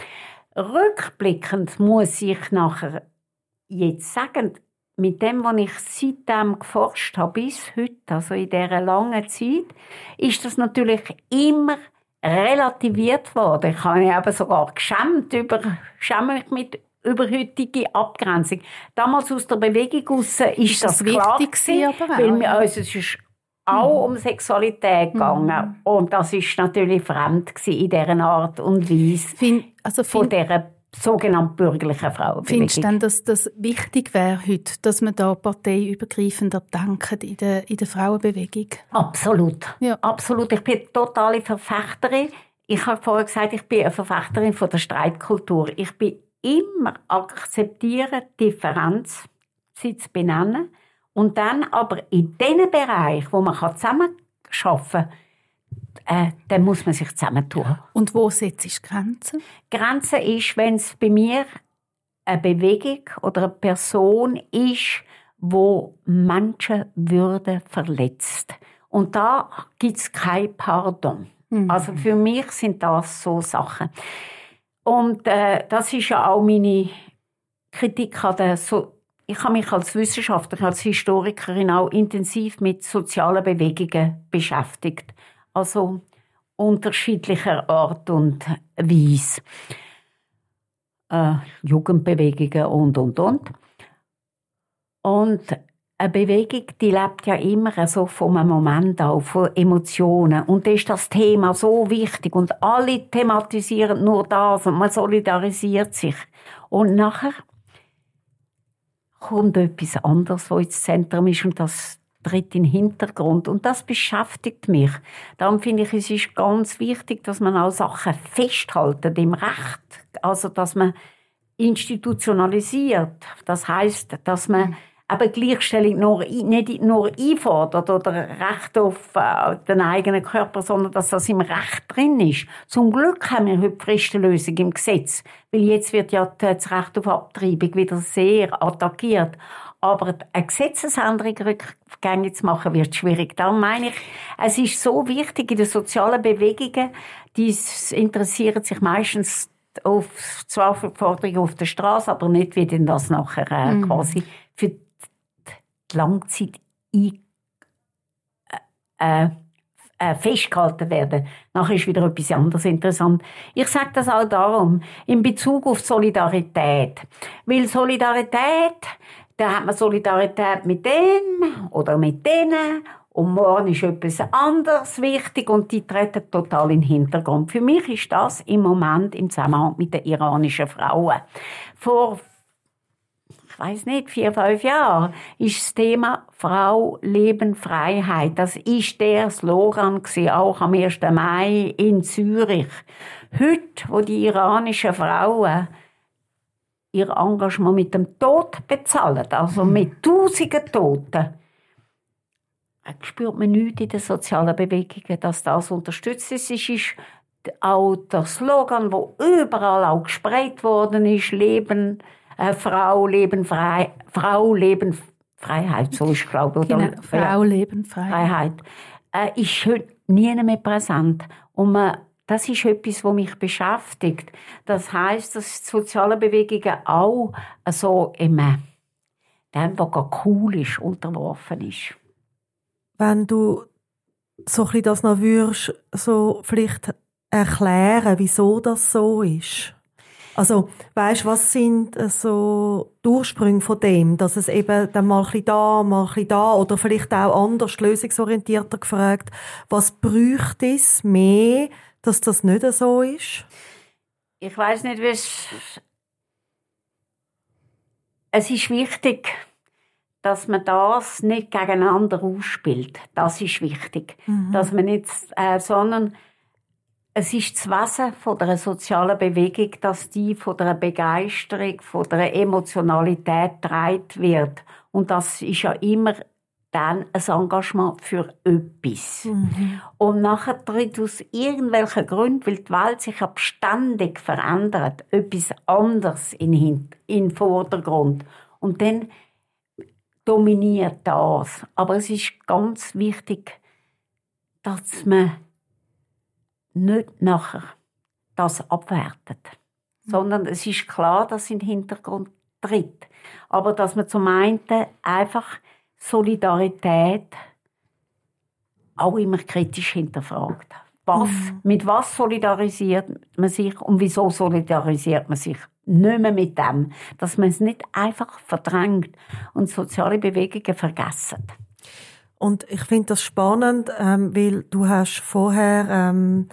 so. Rückblickend muss ich nachher jetzt sagen, mit dem, was ich seitdem geforscht habe, bis heute, also in dieser langen Zeit, ist das natürlich immer relativiert worden. Ich habe mich eben sogar geschämt über, schäme mich mit über heutige Abgrenzung. Damals aus der Bewegung raus ist, ist das, das klar gewesen, aber auch, weil wir, also es ist auch um Sexualität gegangen. Mhm. Und das ist natürlich fremd gewesen in dieser Art und Weise find, also von find, dieser sogenannten bürgerlichen Frauenbewegung. Findest du denn, dass das wichtig wäre heute, dass man da parteiübergreifender denkt in der, in der Frauenbewegung? Absolut. Ja. Absolut. Ich bin eine totale Verfechterin. Ich habe vorher gesagt, ich bin eine Verfechterin von der Streitkultur. Ich bin immer akzeptieren, Differenz, sie zu benennen. Und dann aber in den Bereichen, wo man zusammen arbeiten kann, äh, dann muss man sich zusammentun. Und wo setzt du Grenzen? Grenze ist, wenn es bei mir eine Bewegung oder eine Person ist, wo Menschenwürde verletzt. Und da gibt es kein Pardon. Mhm. Also für mich sind das so Sachen. Und äh, das ist ja auch meine Kritik an der so Ich habe mich als Wissenschaftlerin, als Historikerin auch intensiv mit sozialen Bewegungen beschäftigt. Also, unterschiedlicher Art und Weise. Äh, Jugendbewegungen und, und, und. Und eine Bewegung, die lebt ja immer so von einem Moment auf, von Emotionen. Und da ist das Thema so wichtig. Und alle thematisieren nur das und man solidarisiert sich. Und nachher kommt etwas anderes, was ins Zentrum ist und das tritt in den Hintergrund. Und das beschäftigt mich. Darum finde ich, es ist ganz wichtig, dass man auch Sachen festhalten im Recht. Also, dass man institutionalisiert. Das heisst, dass man eben Gleichstellung nur, nicht nur einfordert oder Recht auf äh, den eigenen Körper, sondern dass das im Recht drin ist. Zum Glück haben wir heute Fristenlösung im Gesetz, weil jetzt wird ja das Recht auf Abtreibung wieder sehr attackiert. Aber eine Gesetzesänderung rückgängig zu machen, wird schwierig. Darum meine ich, es ist so wichtig in den sozialen Bewegungen, die interessieren sich meistens auf zwar für die Forderungen auf der Straße, aber nicht, wie denn das nachher äh, mm. quasi für die Langzeit ein, äh, äh, festgehalten werden. Nachher ist wieder etwas anderes interessant. Ich sage das auch darum, in Bezug auf Solidarität. Weil Solidarität, da hat man Solidarität mit dem oder mit denen und morgen ist etwas anderes wichtig und die treten total in den Hintergrund. Für mich ist das im Moment im Zusammenhang mit den iranischen Frauen. Vor, ich weiss nicht, vier, fünf Jahren ist das Thema Frau, Leben, Freiheit. Das ist der Slogan gewesen, auch am ersten Mai in Zürich. Heute, wo die iranischen Frauen ihr Engagement mit dem Tod bezahlen, also mit tausenden Toten, spürt man nichts in den sozialen Bewegungen, dass das unterstützt ist. Es ist auch der Slogan, der überall auch gesprayt worden ist, Leben, äh, Frau, Leben, frei, Frau, Leben, Freiheit, so ist, glaube ich. Genau, oder? Frau, ja. Leben, Freiheit. Freiheit. Äh, ist heute nie mehr präsent. Und man, das ist etwas, was mich beschäftigt. Das heisst, dass die sozialen Bewegungen auch so immer dem, was cool ist, unterworfen ist. Wenn du so ein bisschen das noch würdest, so vielleicht erklären, wieso das so ist. Also, weisst, was sind so die Ursprünge von dem, dass es eben dann mal ein bisschen da, mal ein bisschen da, oder vielleicht auch anders, lösungsorientierter gefragt, was bräuchte es mehr, dass das nicht so ist? Ich weiss nicht, wie es... Es ist wichtig, dass man das nicht gegeneinander ausspielt. Das ist wichtig. Mhm. Dass man nicht, äh, sondern es ist das Wesen von der sozialen Bewegung, dass die von der Begeisterung, von der Emotionalität getragen wird. Und das ist ja immer dann ein Engagement für etwas. Mhm. Und nachher tritt aus irgendwelchen Gründen, weil die Welt sich ja beständig verändert, etwas anderes in den Vordergrund. Und dann dominiert das. Aber es ist ganz wichtig, dass man nicht nachher das abwertet. Mhm. Sondern es ist klar, dass es in den Hintergrund tritt. Aber dass man zum einen einfach Solidarität auch immer kritisch hinterfragt. Was, mhm. Mit was solidarisiert man sich und wieso solidarisiert man sich? Nicht mehr mit dem, dass man es nicht einfach verdrängt und soziale Bewegungen vergessen. Und ich finde das spannend, ähm, weil du hast vorher ähm,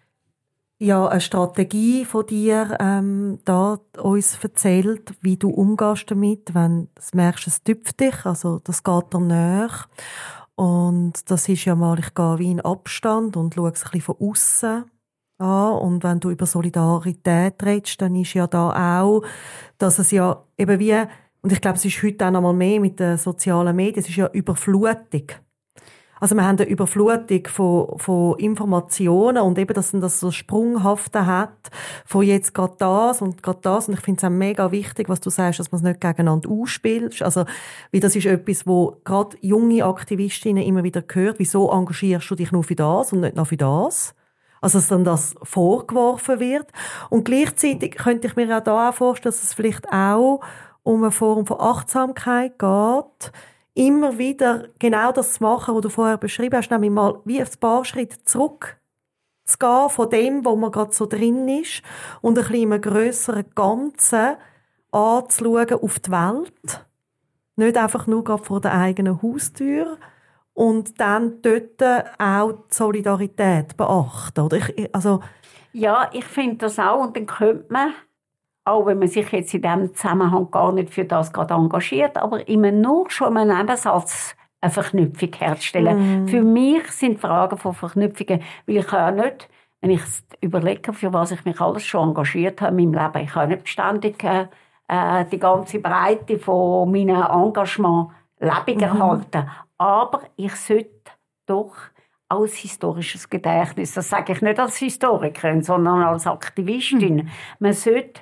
ja eine Strategie von dir ähm, da uns erzählt, wie du umgehst damit, wenn du merkst, es tüpft dich, also das geht dir nach. Und das ist ja mal, ich gehe wie in Abstand und schaue es ein bisschen von aussen an. Und wenn du über Solidarität redest, dann ist ja da auch, dass es ja eben wie, und ich glaube, es ist heute auch noch mal mehr mit den sozialen Medien, es ist ja Überflutung. Also wir haben eine Überflutung von, von Informationen und eben, dass das so Sprunghafte hat, von jetzt gerade das und gerade das. Und ich finde es auch mega wichtig, was du sagst, dass man es nicht gegeneinander ausspielst. Also, wie das ist etwas, wo gerade junge Aktivistinnen immer wieder hört, wieso engagierst du dich nur für das und nicht nur für das? Also, dass dann das vorgeworfen wird. Und gleichzeitig könnte ich mir auch da auch vorstellen, dass es vielleicht auch um eine Form von Achtsamkeit geht, immer wieder genau das zu machen, was du vorher beschrieben hast, nämlich mal wie ein paar Schritte zurück zu gehen von dem, wo man gerade so drin ist und ein bisschen im grösseren Ganzen anzuschauen auf die Welt. Nicht einfach nur gerade vor der eigenen Haustür. Und dann dort auch die Solidarität beachten. Oder ich, also ja, ich finde das auch. Und dann könnte man, auch wenn man sich jetzt in diesem Zusammenhang gar nicht für das gerade engagiert, aber immer nur schon einen Nebensatz eine Verknüpfung herzustellen. Mm. Für mich sind Fragen von Verknüpfungen, weil ich ja nicht, wenn ich überlege, für was ich mich alles schon engagiert habe in meinem Leben, ich kann nicht beständig äh, die ganze Breite von meinem Engagement lebendig mm. erhalten. Aber ich sollte doch als historisches Gedächtnis, das sage ich nicht als Historikerin, sondern als Aktivistin, mm. man sollte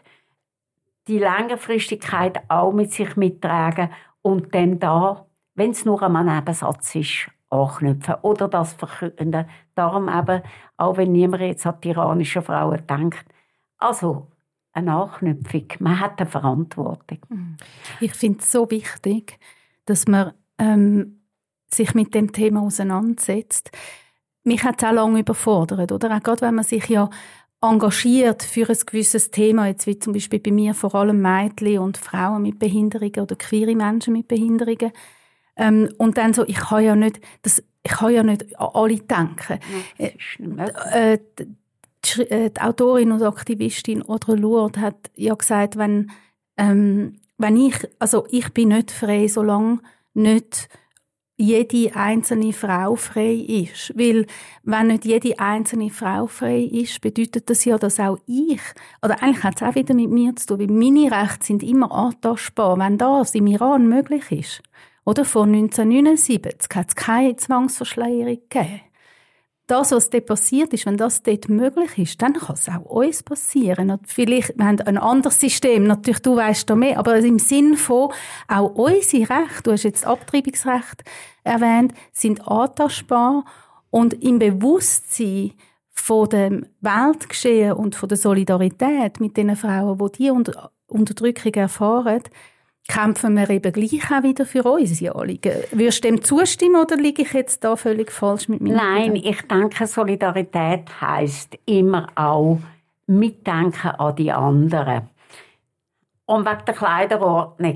die Längerfristigkeit auch mit sich mittragen und dann da, wenn es nur ein Nebensatz ist, anknüpfen oder das verkünden. Darum eben, auch wenn niemand jetzt an tyrannische Frauen denkt, also eine Anknüpfung, man hat eine Verantwortung. Ich finde es so wichtig, dass man ähm, sich mit dem Thema auseinandersetzt. Mich hat es auch lange überfordert, oder? Auch gerade wenn man sich ja engagiert für ein gewisses Thema, jetzt wie zum Beispiel bei mir vor allem Mädchen und Frauen mit Behinderungen oder queere Menschen mit Behinderungen. Ähm, und dann so, ich kann ja nicht, das, ich kann ja nicht an alle denken. Ja, das ist nicht möglich. Äh, die, die Autorin und Aktivistin Audre Lorde hat ja gesagt, wenn, ähm, wenn ich, also ich bin nicht frei, solange nicht jede einzelne Frau frei ist. Weil, wenn nicht jede einzelne Frau frei ist, bedeutet das ja, dass auch ich, oder eigentlich hat es auch wieder mit mir zu tun, weil meine Rechte sind immer antastbar, wenn das im Iran möglich ist. Oder von neunzehnhundertneunundsiebzig hat es keine Zwangsverschleierung gegeben. Das, was dort passiert ist, wenn das dort möglich ist, dann kann es auch uns passieren. Und vielleicht, wir haben ein anderes System, natürlich, du weisst da mehr, aber im Sinn von, auch unsere Rechte, du hast jetzt Abtreibungsrecht erwähnt, sind antastbar und im Bewusstsein von dem Weltgeschehen und von der Solidarität mit den Frauen, die diese Unter- Unterdrückung erfahren, kämpfen wir eben gleich auch wieder für unsere Anliegen. Würdest du dem zustimmen oder liege ich jetzt da völlig falsch mit meinem Nein, Gedanken? Ich denke, Solidarität heisst immer auch mitdenken an die anderen. Und wegen der Kleiderordnung.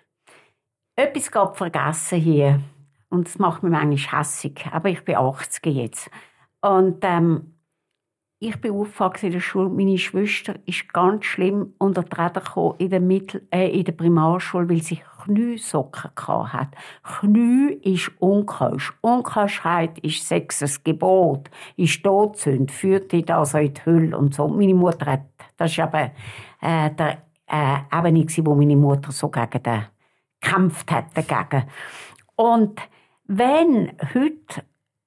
Etwas geht vergessen hier. Und das macht mich manchmal hässig. Aber ich bin achtzig jetzt. Und ähm, ich bin aufgewachsen in der Schule. Meine Schwester ist ganz schlimm unter die Räder gekommen in der, Mittel-, äh, in der Primarschule, weil sie Kniesocken hatte. Knie ist unkeusch. Unkeuschheit ist sechstes Gebot. Ist Todsünde, führt dich also in die Hölle und so. Meine Mutter hat, das war eben äh, der äh, Ebene, wo meine Mutter so gegen den gekämpft hat dagegen. Und wenn heute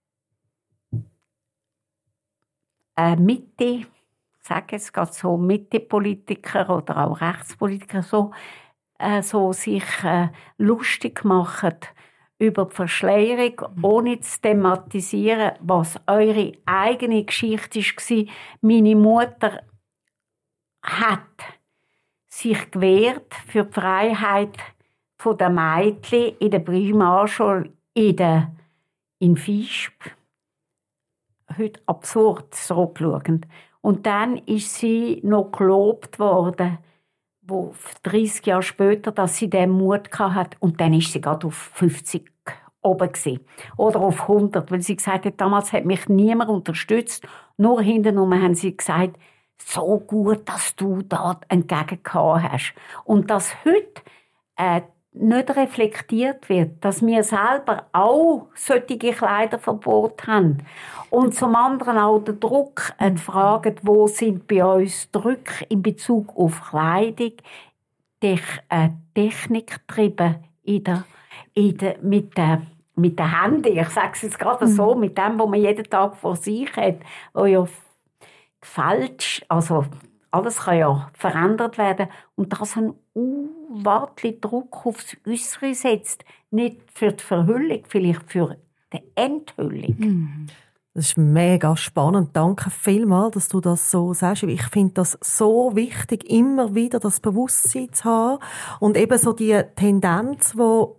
äh, Mitte, ich sage es gerade so, Mitte-Politiker oder auch Rechtspolitiker so, äh, so sich äh, lustig machen über die Verschleierung, ohne zu thematisieren, was eure eigene Geschichte war. Meine Mutter hat sich gewehrt für die Freiheit der Mädchen in der Primarschule in, der, in Visp. Heute absurd zurückschauend. Und dann ist sie noch gelobt worden, wo dreißig Jahre später, dass sie den Mut hatte. Und dann ist sie gerade auf fünfzig oben gewesen. Oder auf hundert, weil sie gesagt hat, damals hat mich niemand unterstützt. Nur hintenrum haben sie gesagt, so gut, dass du da entgegengekommen hast. Und dass heute äh, nicht reflektiert wird, dass wir selber auch solche Kleiderverbote haben. Und zum anderen auch der Druck, äh, die Frage, wo sind bei uns Druck in Bezug auf Kleidung, die äh, Technik getrieben in der, in der, mit der mit den Händen, ich sage es jetzt gerade mhm. so, mit dem, was man jeden Tag vor sich hat, wo ja falsch, also alles kann ja verändert werden und das einen unwartlichen Druck aufs Äußere setzt, nicht für die Verhüllung, vielleicht für die Enthüllung. Mhm. Das ist mega spannend. Danke vielmals, dass du das so sagst. Ich finde das so wichtig, immer wieder das Bewusstsein zu haben und eben so die Tendenz, die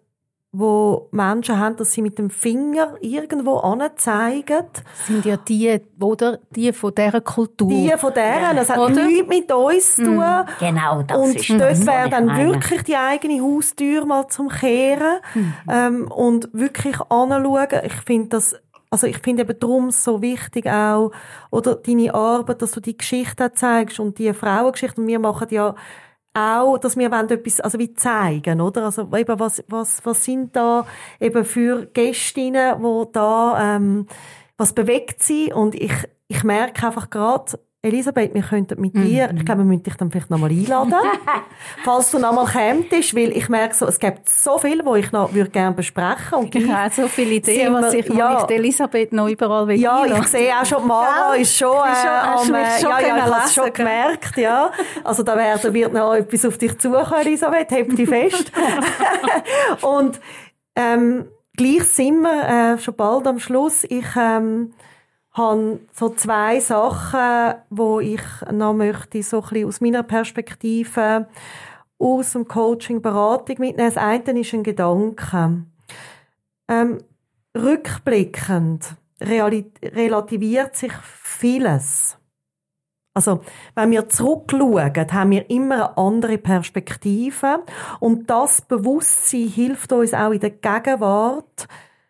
wo Menschen haben, dass sie mit dem Finger irgendwo anzeigen. Das sind ja die, oder? Die von dieser Kultur. Die von deren. Das hat Oder? nichts mit uns zu tun. Genau, das und ist dort das, wäre was dann ich meine. wirklich die eigene Haustür mal zum Kehren ähm, und wirklich anschauen. Ich finde das Also ich finde eben darum so wichtig auch, oder deine Arbeit, dass du die Geschichte zeigst und die Frauengeschichte. Und wir machen ja auch, dass wir wollen etwas, also wie zeigen, oder? Also eben, was, was, was sind da eben für Gästinnen, die da, ähm, was bewegt sie? Und ich, ich merke einfach gerade, Elisabeth, wir könnten mit dir, ich glaube, wir müssen dich dann vielleicht nochmal einladen, falls du nochmal kämtest, weil ich merke so, es gibt so viel, wo ich noch würde gerne besprechen und ich habe so viele Ideen, wir, was ich, ja, ich Elisabeth noch überall will. Ja, ich sehe auch schon, Mara ja, ist schon, äh, ist schon, am, äh, schon ja, ja, ich habe es schon lesen, gemerkt, ja. Also da wird, wird noch etwas auf dich zukommen, Elisabeth, heb dich fest. Und ähm, gleich sind wir äh, schon bald am Schluss. Ich ähm, habe so zwei Sachen, wo ich noch möchte, so ein bisschen aus meiner Perspektive, aus dem Coaching, Beratung mitnehmen. Das eine ist ein Gedanke. Ähm, rückblickend relativiert sich vieles. Also, wenn wir zurückschauen, haben wir immer eine andere Perspektive. Und das Bewusstsein hilft uns auch in der Gegenwart,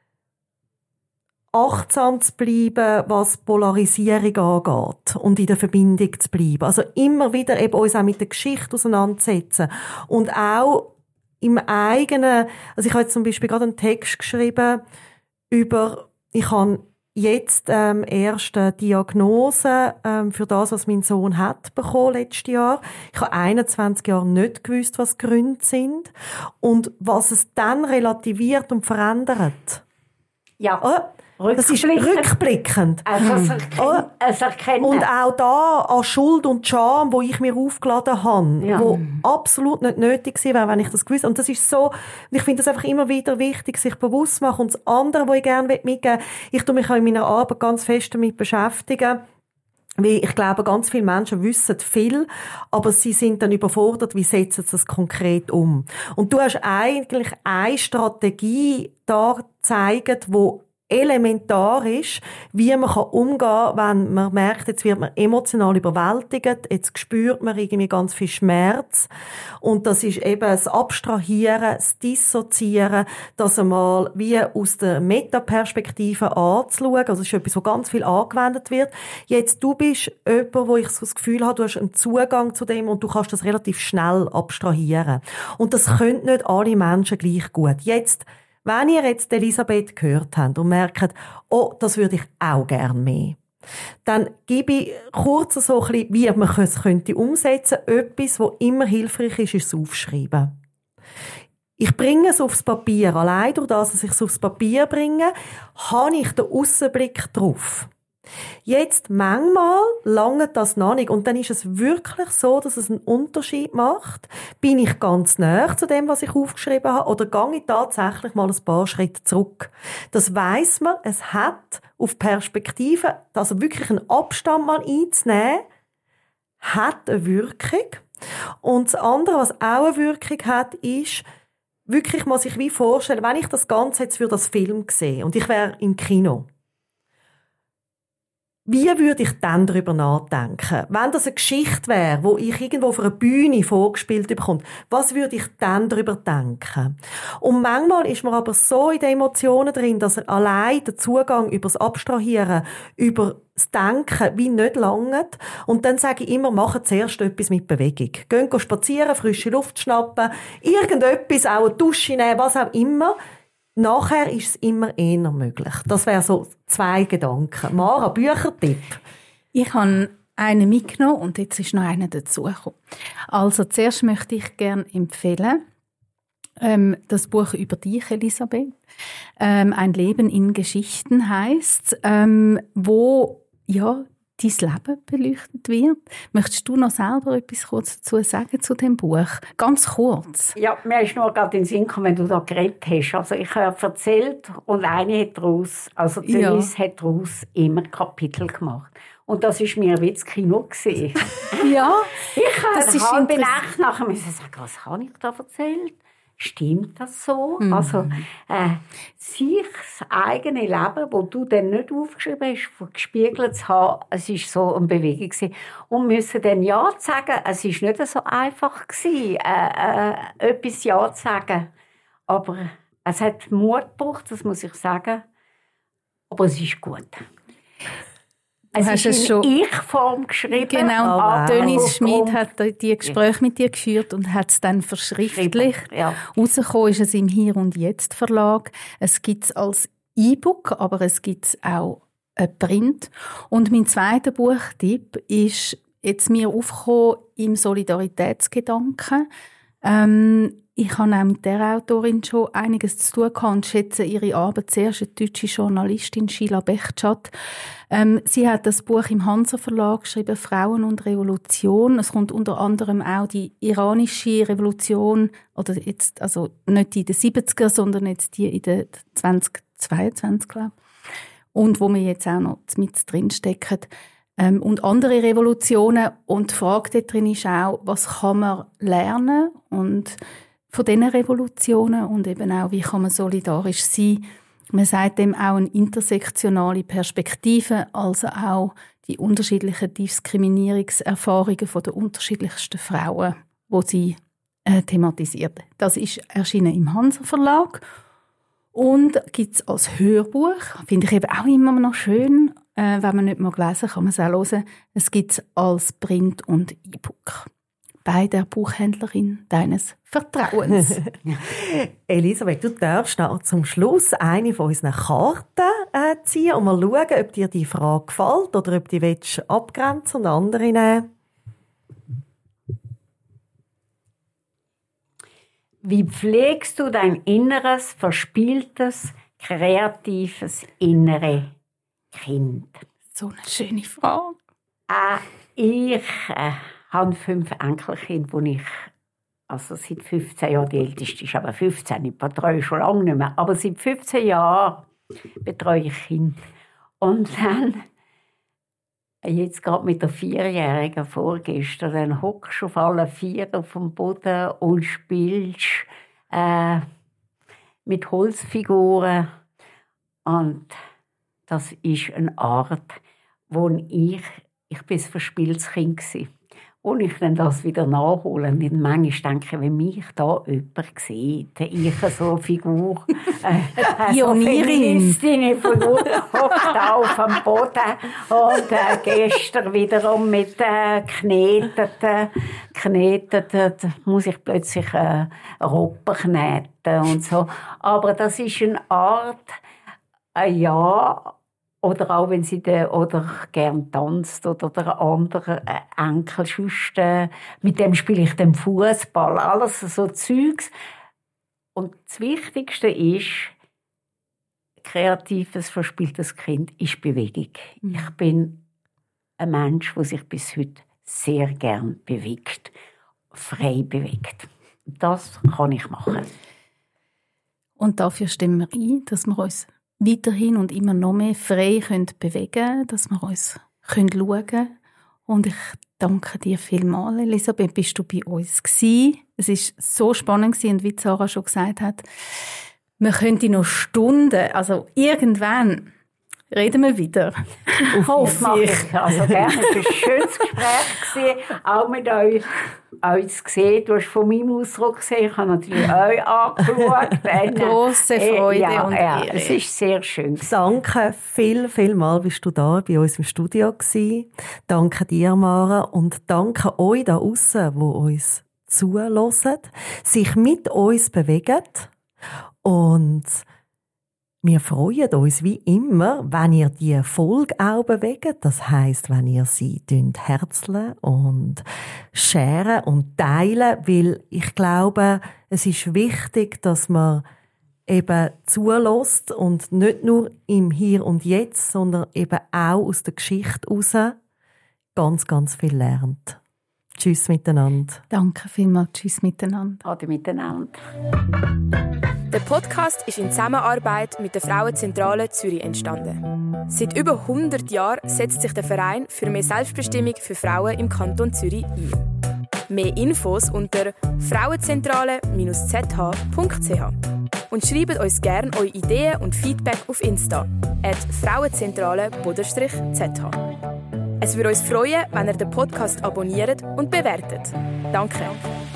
achtsam zu bleiben, was Polarisierung angeht und in der Verbindung zu bleiben. Also immer wieder eben uns auch mit der Geschichte auseinandersetzen und auch im eigenen, also ich habe jetzt zum Beispiel gerade einen Text geschrieben über, ich habe jetzt ähm, erste Diagnose ähm, für das, was mein Sohn hat bekommen letztes Jahr. Ich habe einundzwanzig Jahre nicht gewusst, was Gründe sind und was es dann relativiert und verändert. Ja. Oh, das ist rückblickend. Also es erkennt, es erkennt. Und auch da an Schuld und Scham, wo ich mir aufgeladen habe, Ja. wo absolut nicht nötig gewesen wäre, wenn ich das gewusst. Und das ist so, ich finde das einfach immer wieder wichtig, sich bewusst zu machen. Und das andere, was ich gerne mitgeben will, ich tue mich auch in meiner Arbeit ganz fest damit beschäftigen, weil ich glaube, ganz viele Menschen wissen viel, aber sie sind dann überfordert, wie setzen sie das konkret um. Und du hast eigentlich eine Strategie da gezeigt, wo elementar ist, wie man umgehen kann, wenn man merkt, jetzt wird man emotional überwältigt, jetzt spürt man irgendwie ganz viel Schmerz. Und das ist eben das Abstrahieren, das Dissoziieren, das einmal wie aus der Metaperspektive anzuschauen. Also das ist etwas, wo ganz viel angewendet wird. Jetzt, du bist jemand, wo ich so das Gefühl habe, du hast einen Zugang zu dem und du kannst das relativ schnell abstrahieren. Und das können nicht alle Menschen gleich gut. Jetzt, wenn ihr jetzt Elisabeth gehört habt und merkt, oh, das würde ich auch gerne mehr, dann gebe ich kurz so ein bisschen, wie man es könnte umsetzen könnte. Etwas, was immer hilfreich ist, ist das Aufschreiben. Ich bringe es aufs Papier. Allein durch das, dass ich es aufs Papier bringe, habe ich den Aussenblick drauf. Jetzt, manchmal langt das noch nicht. Und dann ist es wirklich so, dass es einen Unterschied macht. Bin ich ganz nahe zu dem, was ich aufgeschrieben habe, oder gehe ich tatsächlich mal ein paar Schritte zurück? Das weiss man, es hat auf Perspektive, also wirklich einen Abstand mal einzunehmen, hat eine Wirkung. Und das andere, was auch eine Wirkung hat, ist, wirklich mal sich wie vorstellen, wenn ich das Ganze jetzt für das Film sehe und ich wäre im Kino, wie würde ich dann darüber nachdenken? Wenn das eine Geschichte wäre, wo ich irgendwo auf einer Bühne vorgespielt bekomme, was würde ich dann darüber denken? Und manchmal ist man aber so in den Emotionen drin, dass er allein der Zugang über das Abstrahieren, über das Denken wie nicht langt. Und dann sage ich immer, machen zuerst etwas mit Bewegung. Gehen spazieren, frische Luft schnappen, irgendetwas, auch eine Dusche nehmen, was auch immer. Nachher ist es immer eher möglich. Das wären so zwei Gedanken. Mara, Büchertipp? Ich habe einen mitgenommen und jetzt ist noch einer dazugekommen. Also zuerst möchte ich gerne empfehlen, ähm, das Buch über dich, Elisabeth. Ähm, «Ein Leben in Geschichten» heisst, ähm, wo ja dein Leben beleuchtet wird. Möchtest du noch selber etwas kurz dazu sagen zu dem Buch? Ganz kurz. Ja, mir ist nur gerade in den Sinn gekommen, wenn du da geredet hast. Also ich habe erzählt und eine hat daraus, also Denise ja. hat daraus immer Kapitel gemacht. Und das war mir wie das Kino gewesen. Ja, ich das habe halb Nacht nachher müssen sagen, was habe ich da erzählt? Stimmt das so? Mhm. Also, äh, sich das eigene Leben, das du dann nicht aufgeschrieben hast, gespiegelt zu haben, es war so eine Bewegung gewesen. Und müssen dann Ja zu sagen, es war nicht so einfach gewesen, äh, äh, etwas Ja zu sagen. Aber es hat Mut gebraucht, das muss ich sagen. Aber es ist gut. Es hast ist es in schon- Ich-Form geschrieben. Genau, Oh, wow. Dönis Schmid Darum- hat die Gespräche mit dir geführt und hat es dann verschriftlicht. Ja. Rausgekommen ist es im Hier und Jetzt Verlag. Es gibt es als E-Book, aber es gibt es auch ein Print. Und mein zweiter Buchtipp ist jetzt mir aufgekommen im Solidaritätsgedanken. Ähm, ich habe auch mit der Autorin schon einiges zu tun gehabt und schätze ihre Arbeit sehr. Sie ist eine deutsche Journalistin, Sheila Bechschat. Ähm, sie hat das Buch im Hansa Verlag geschrieben, «Frauen und Revolution». Es kommt unter anderem auch die iranische Revolution, oder jetzt, also nicht die in den siebziger, sondern jetzt die in den zweitausendzweiundzwanzig, glaube ich. Und wo wir jetzt auch noch mit drin stecken. Ähm, und andere Revolutionen. Und die Frage dort drin ist auch, was kann man lernen und von diesen Revolutionen und eben auch, wie kann man solidarisch sein. Man sagt dem auch eine intersektionale Perspektive, also auch die unterschiedlichen Diskriminierungserfahrungen von den unterschiedlichsten Frauen, die sie äh, thematisiert. Das ist erschienen im Hansa Verlag und gibt es als Hörbuch. Finde ich eben auch immer noch schön. Äh, wenn man nicht mal lesen kann, man es auch hören. Es gibt es als Print und E-Book. Bei der Buchhändlerin deines Vertrauens. Elisabeth, du darfst noch zum Schluss eine von unseren Karten äh, ziehen und mal schauen, ob dir die Frage gefällt oder ob du die abgrenzen und andere nehmen. Wie pflegst du dein inneres, verspieltes, kreatives, innere Kind? So eine schöne Frage. Äh, ich äh, habe fünf Enkelkinder, die ich also seit fünfzehn Jahren, die älteste ist aber fünfzehn, ich betreue schon lange nicht mehr, aber seit fünfzehn Jahren betreue ich Kinder. Und dann, jetzt gerade mit der Vierjährigen vorgestern, dann hockst du auf alle vier auf dem Boden und spielst äh, mit Holzfiguren. Und das ist eine Art, wo ich, ich bin ein verspieltes Kind war. Und ich dann das wieder nachhole. Und manchmal denke ich, wenn mich da jemand sieht, ich so eine Figur, äh, Pionierin. so eine Figur, hockt da auf dem Boden und äh, gestern wiederum mit äh, kneteten, kneteten, da muss ich plötzlich äh, Roppen kneten und so. Aber das ist eine Art, äh, ja, oder auch wenn sie de, oder gern tanzt oder der andere äh, Enkel sonst, äh, mit dem spiele ich den Fußball, alles so Zeugs. Und das Wichtigste ist, kreatives, verspieltes Kind ist Bewegung. Mhm. Ich bin ein Mensch, der sich bis heute sehr gern bewegt, frei bewegt. Das kann ich machen. Und dafür stimmen wir ein, dass wir uns weiterhin und immer noch mehr frei können bewegen können, dass wir uns schauen können. Und ich danke dir vielmals, Elisabeth, bist du bei uns gewesen. Es war so spannend gewesen, und wie Sarah schon gesagt hat, wir könnten noch Stunden, also irgendwann reden wir wieder. Hoffe ich. Also gerne, es war ein schönes Gespräch, auch mit euch, euch zu sehen. Du hast von meinem Ausdruck gesehen, ich habe natürlich euch angeschaut. Grosse Freude ja, und ja, Ehre. es ist sehr schön. Danke viel, viel mal bist du da bei uns im Studio gewesen. Danke dir, Mara, und danke euch da draussen, die uns zuhören, sich mit uns bewegen. Und wir freuen uns wie immer, wenn ihr die Folge auch bewegt. Das heisst, wenn ihr sie herzeln und sharen und teilen, weil ich glaube, es ist wichtig, dass man eben zulässt und nicht nur im Hier und Jetzt, sondern eben auch aus der Geschichte heraus ganz, ganz viel lernt. Tschüss miteinander. Danke vielmals. Tschüss miteinander. Ade miteinander. Der Podcast ist in Zusammenarbeit mit der Frauenzentrale Zürich entstanden. Seit über hundert Jahren setzt sich der Verein für mehr Selbstbestimmung für Frauen im Kanton Zürich ein. Mehr Infos unter frauenzentrale z h punkt c h. Und schreibt uns gerne eure Ideen und Feedback auf Insta at frauenzentrale z h. Es würde uns freuen, wenn ihr den Podcast abonniert und bewertet. Danke.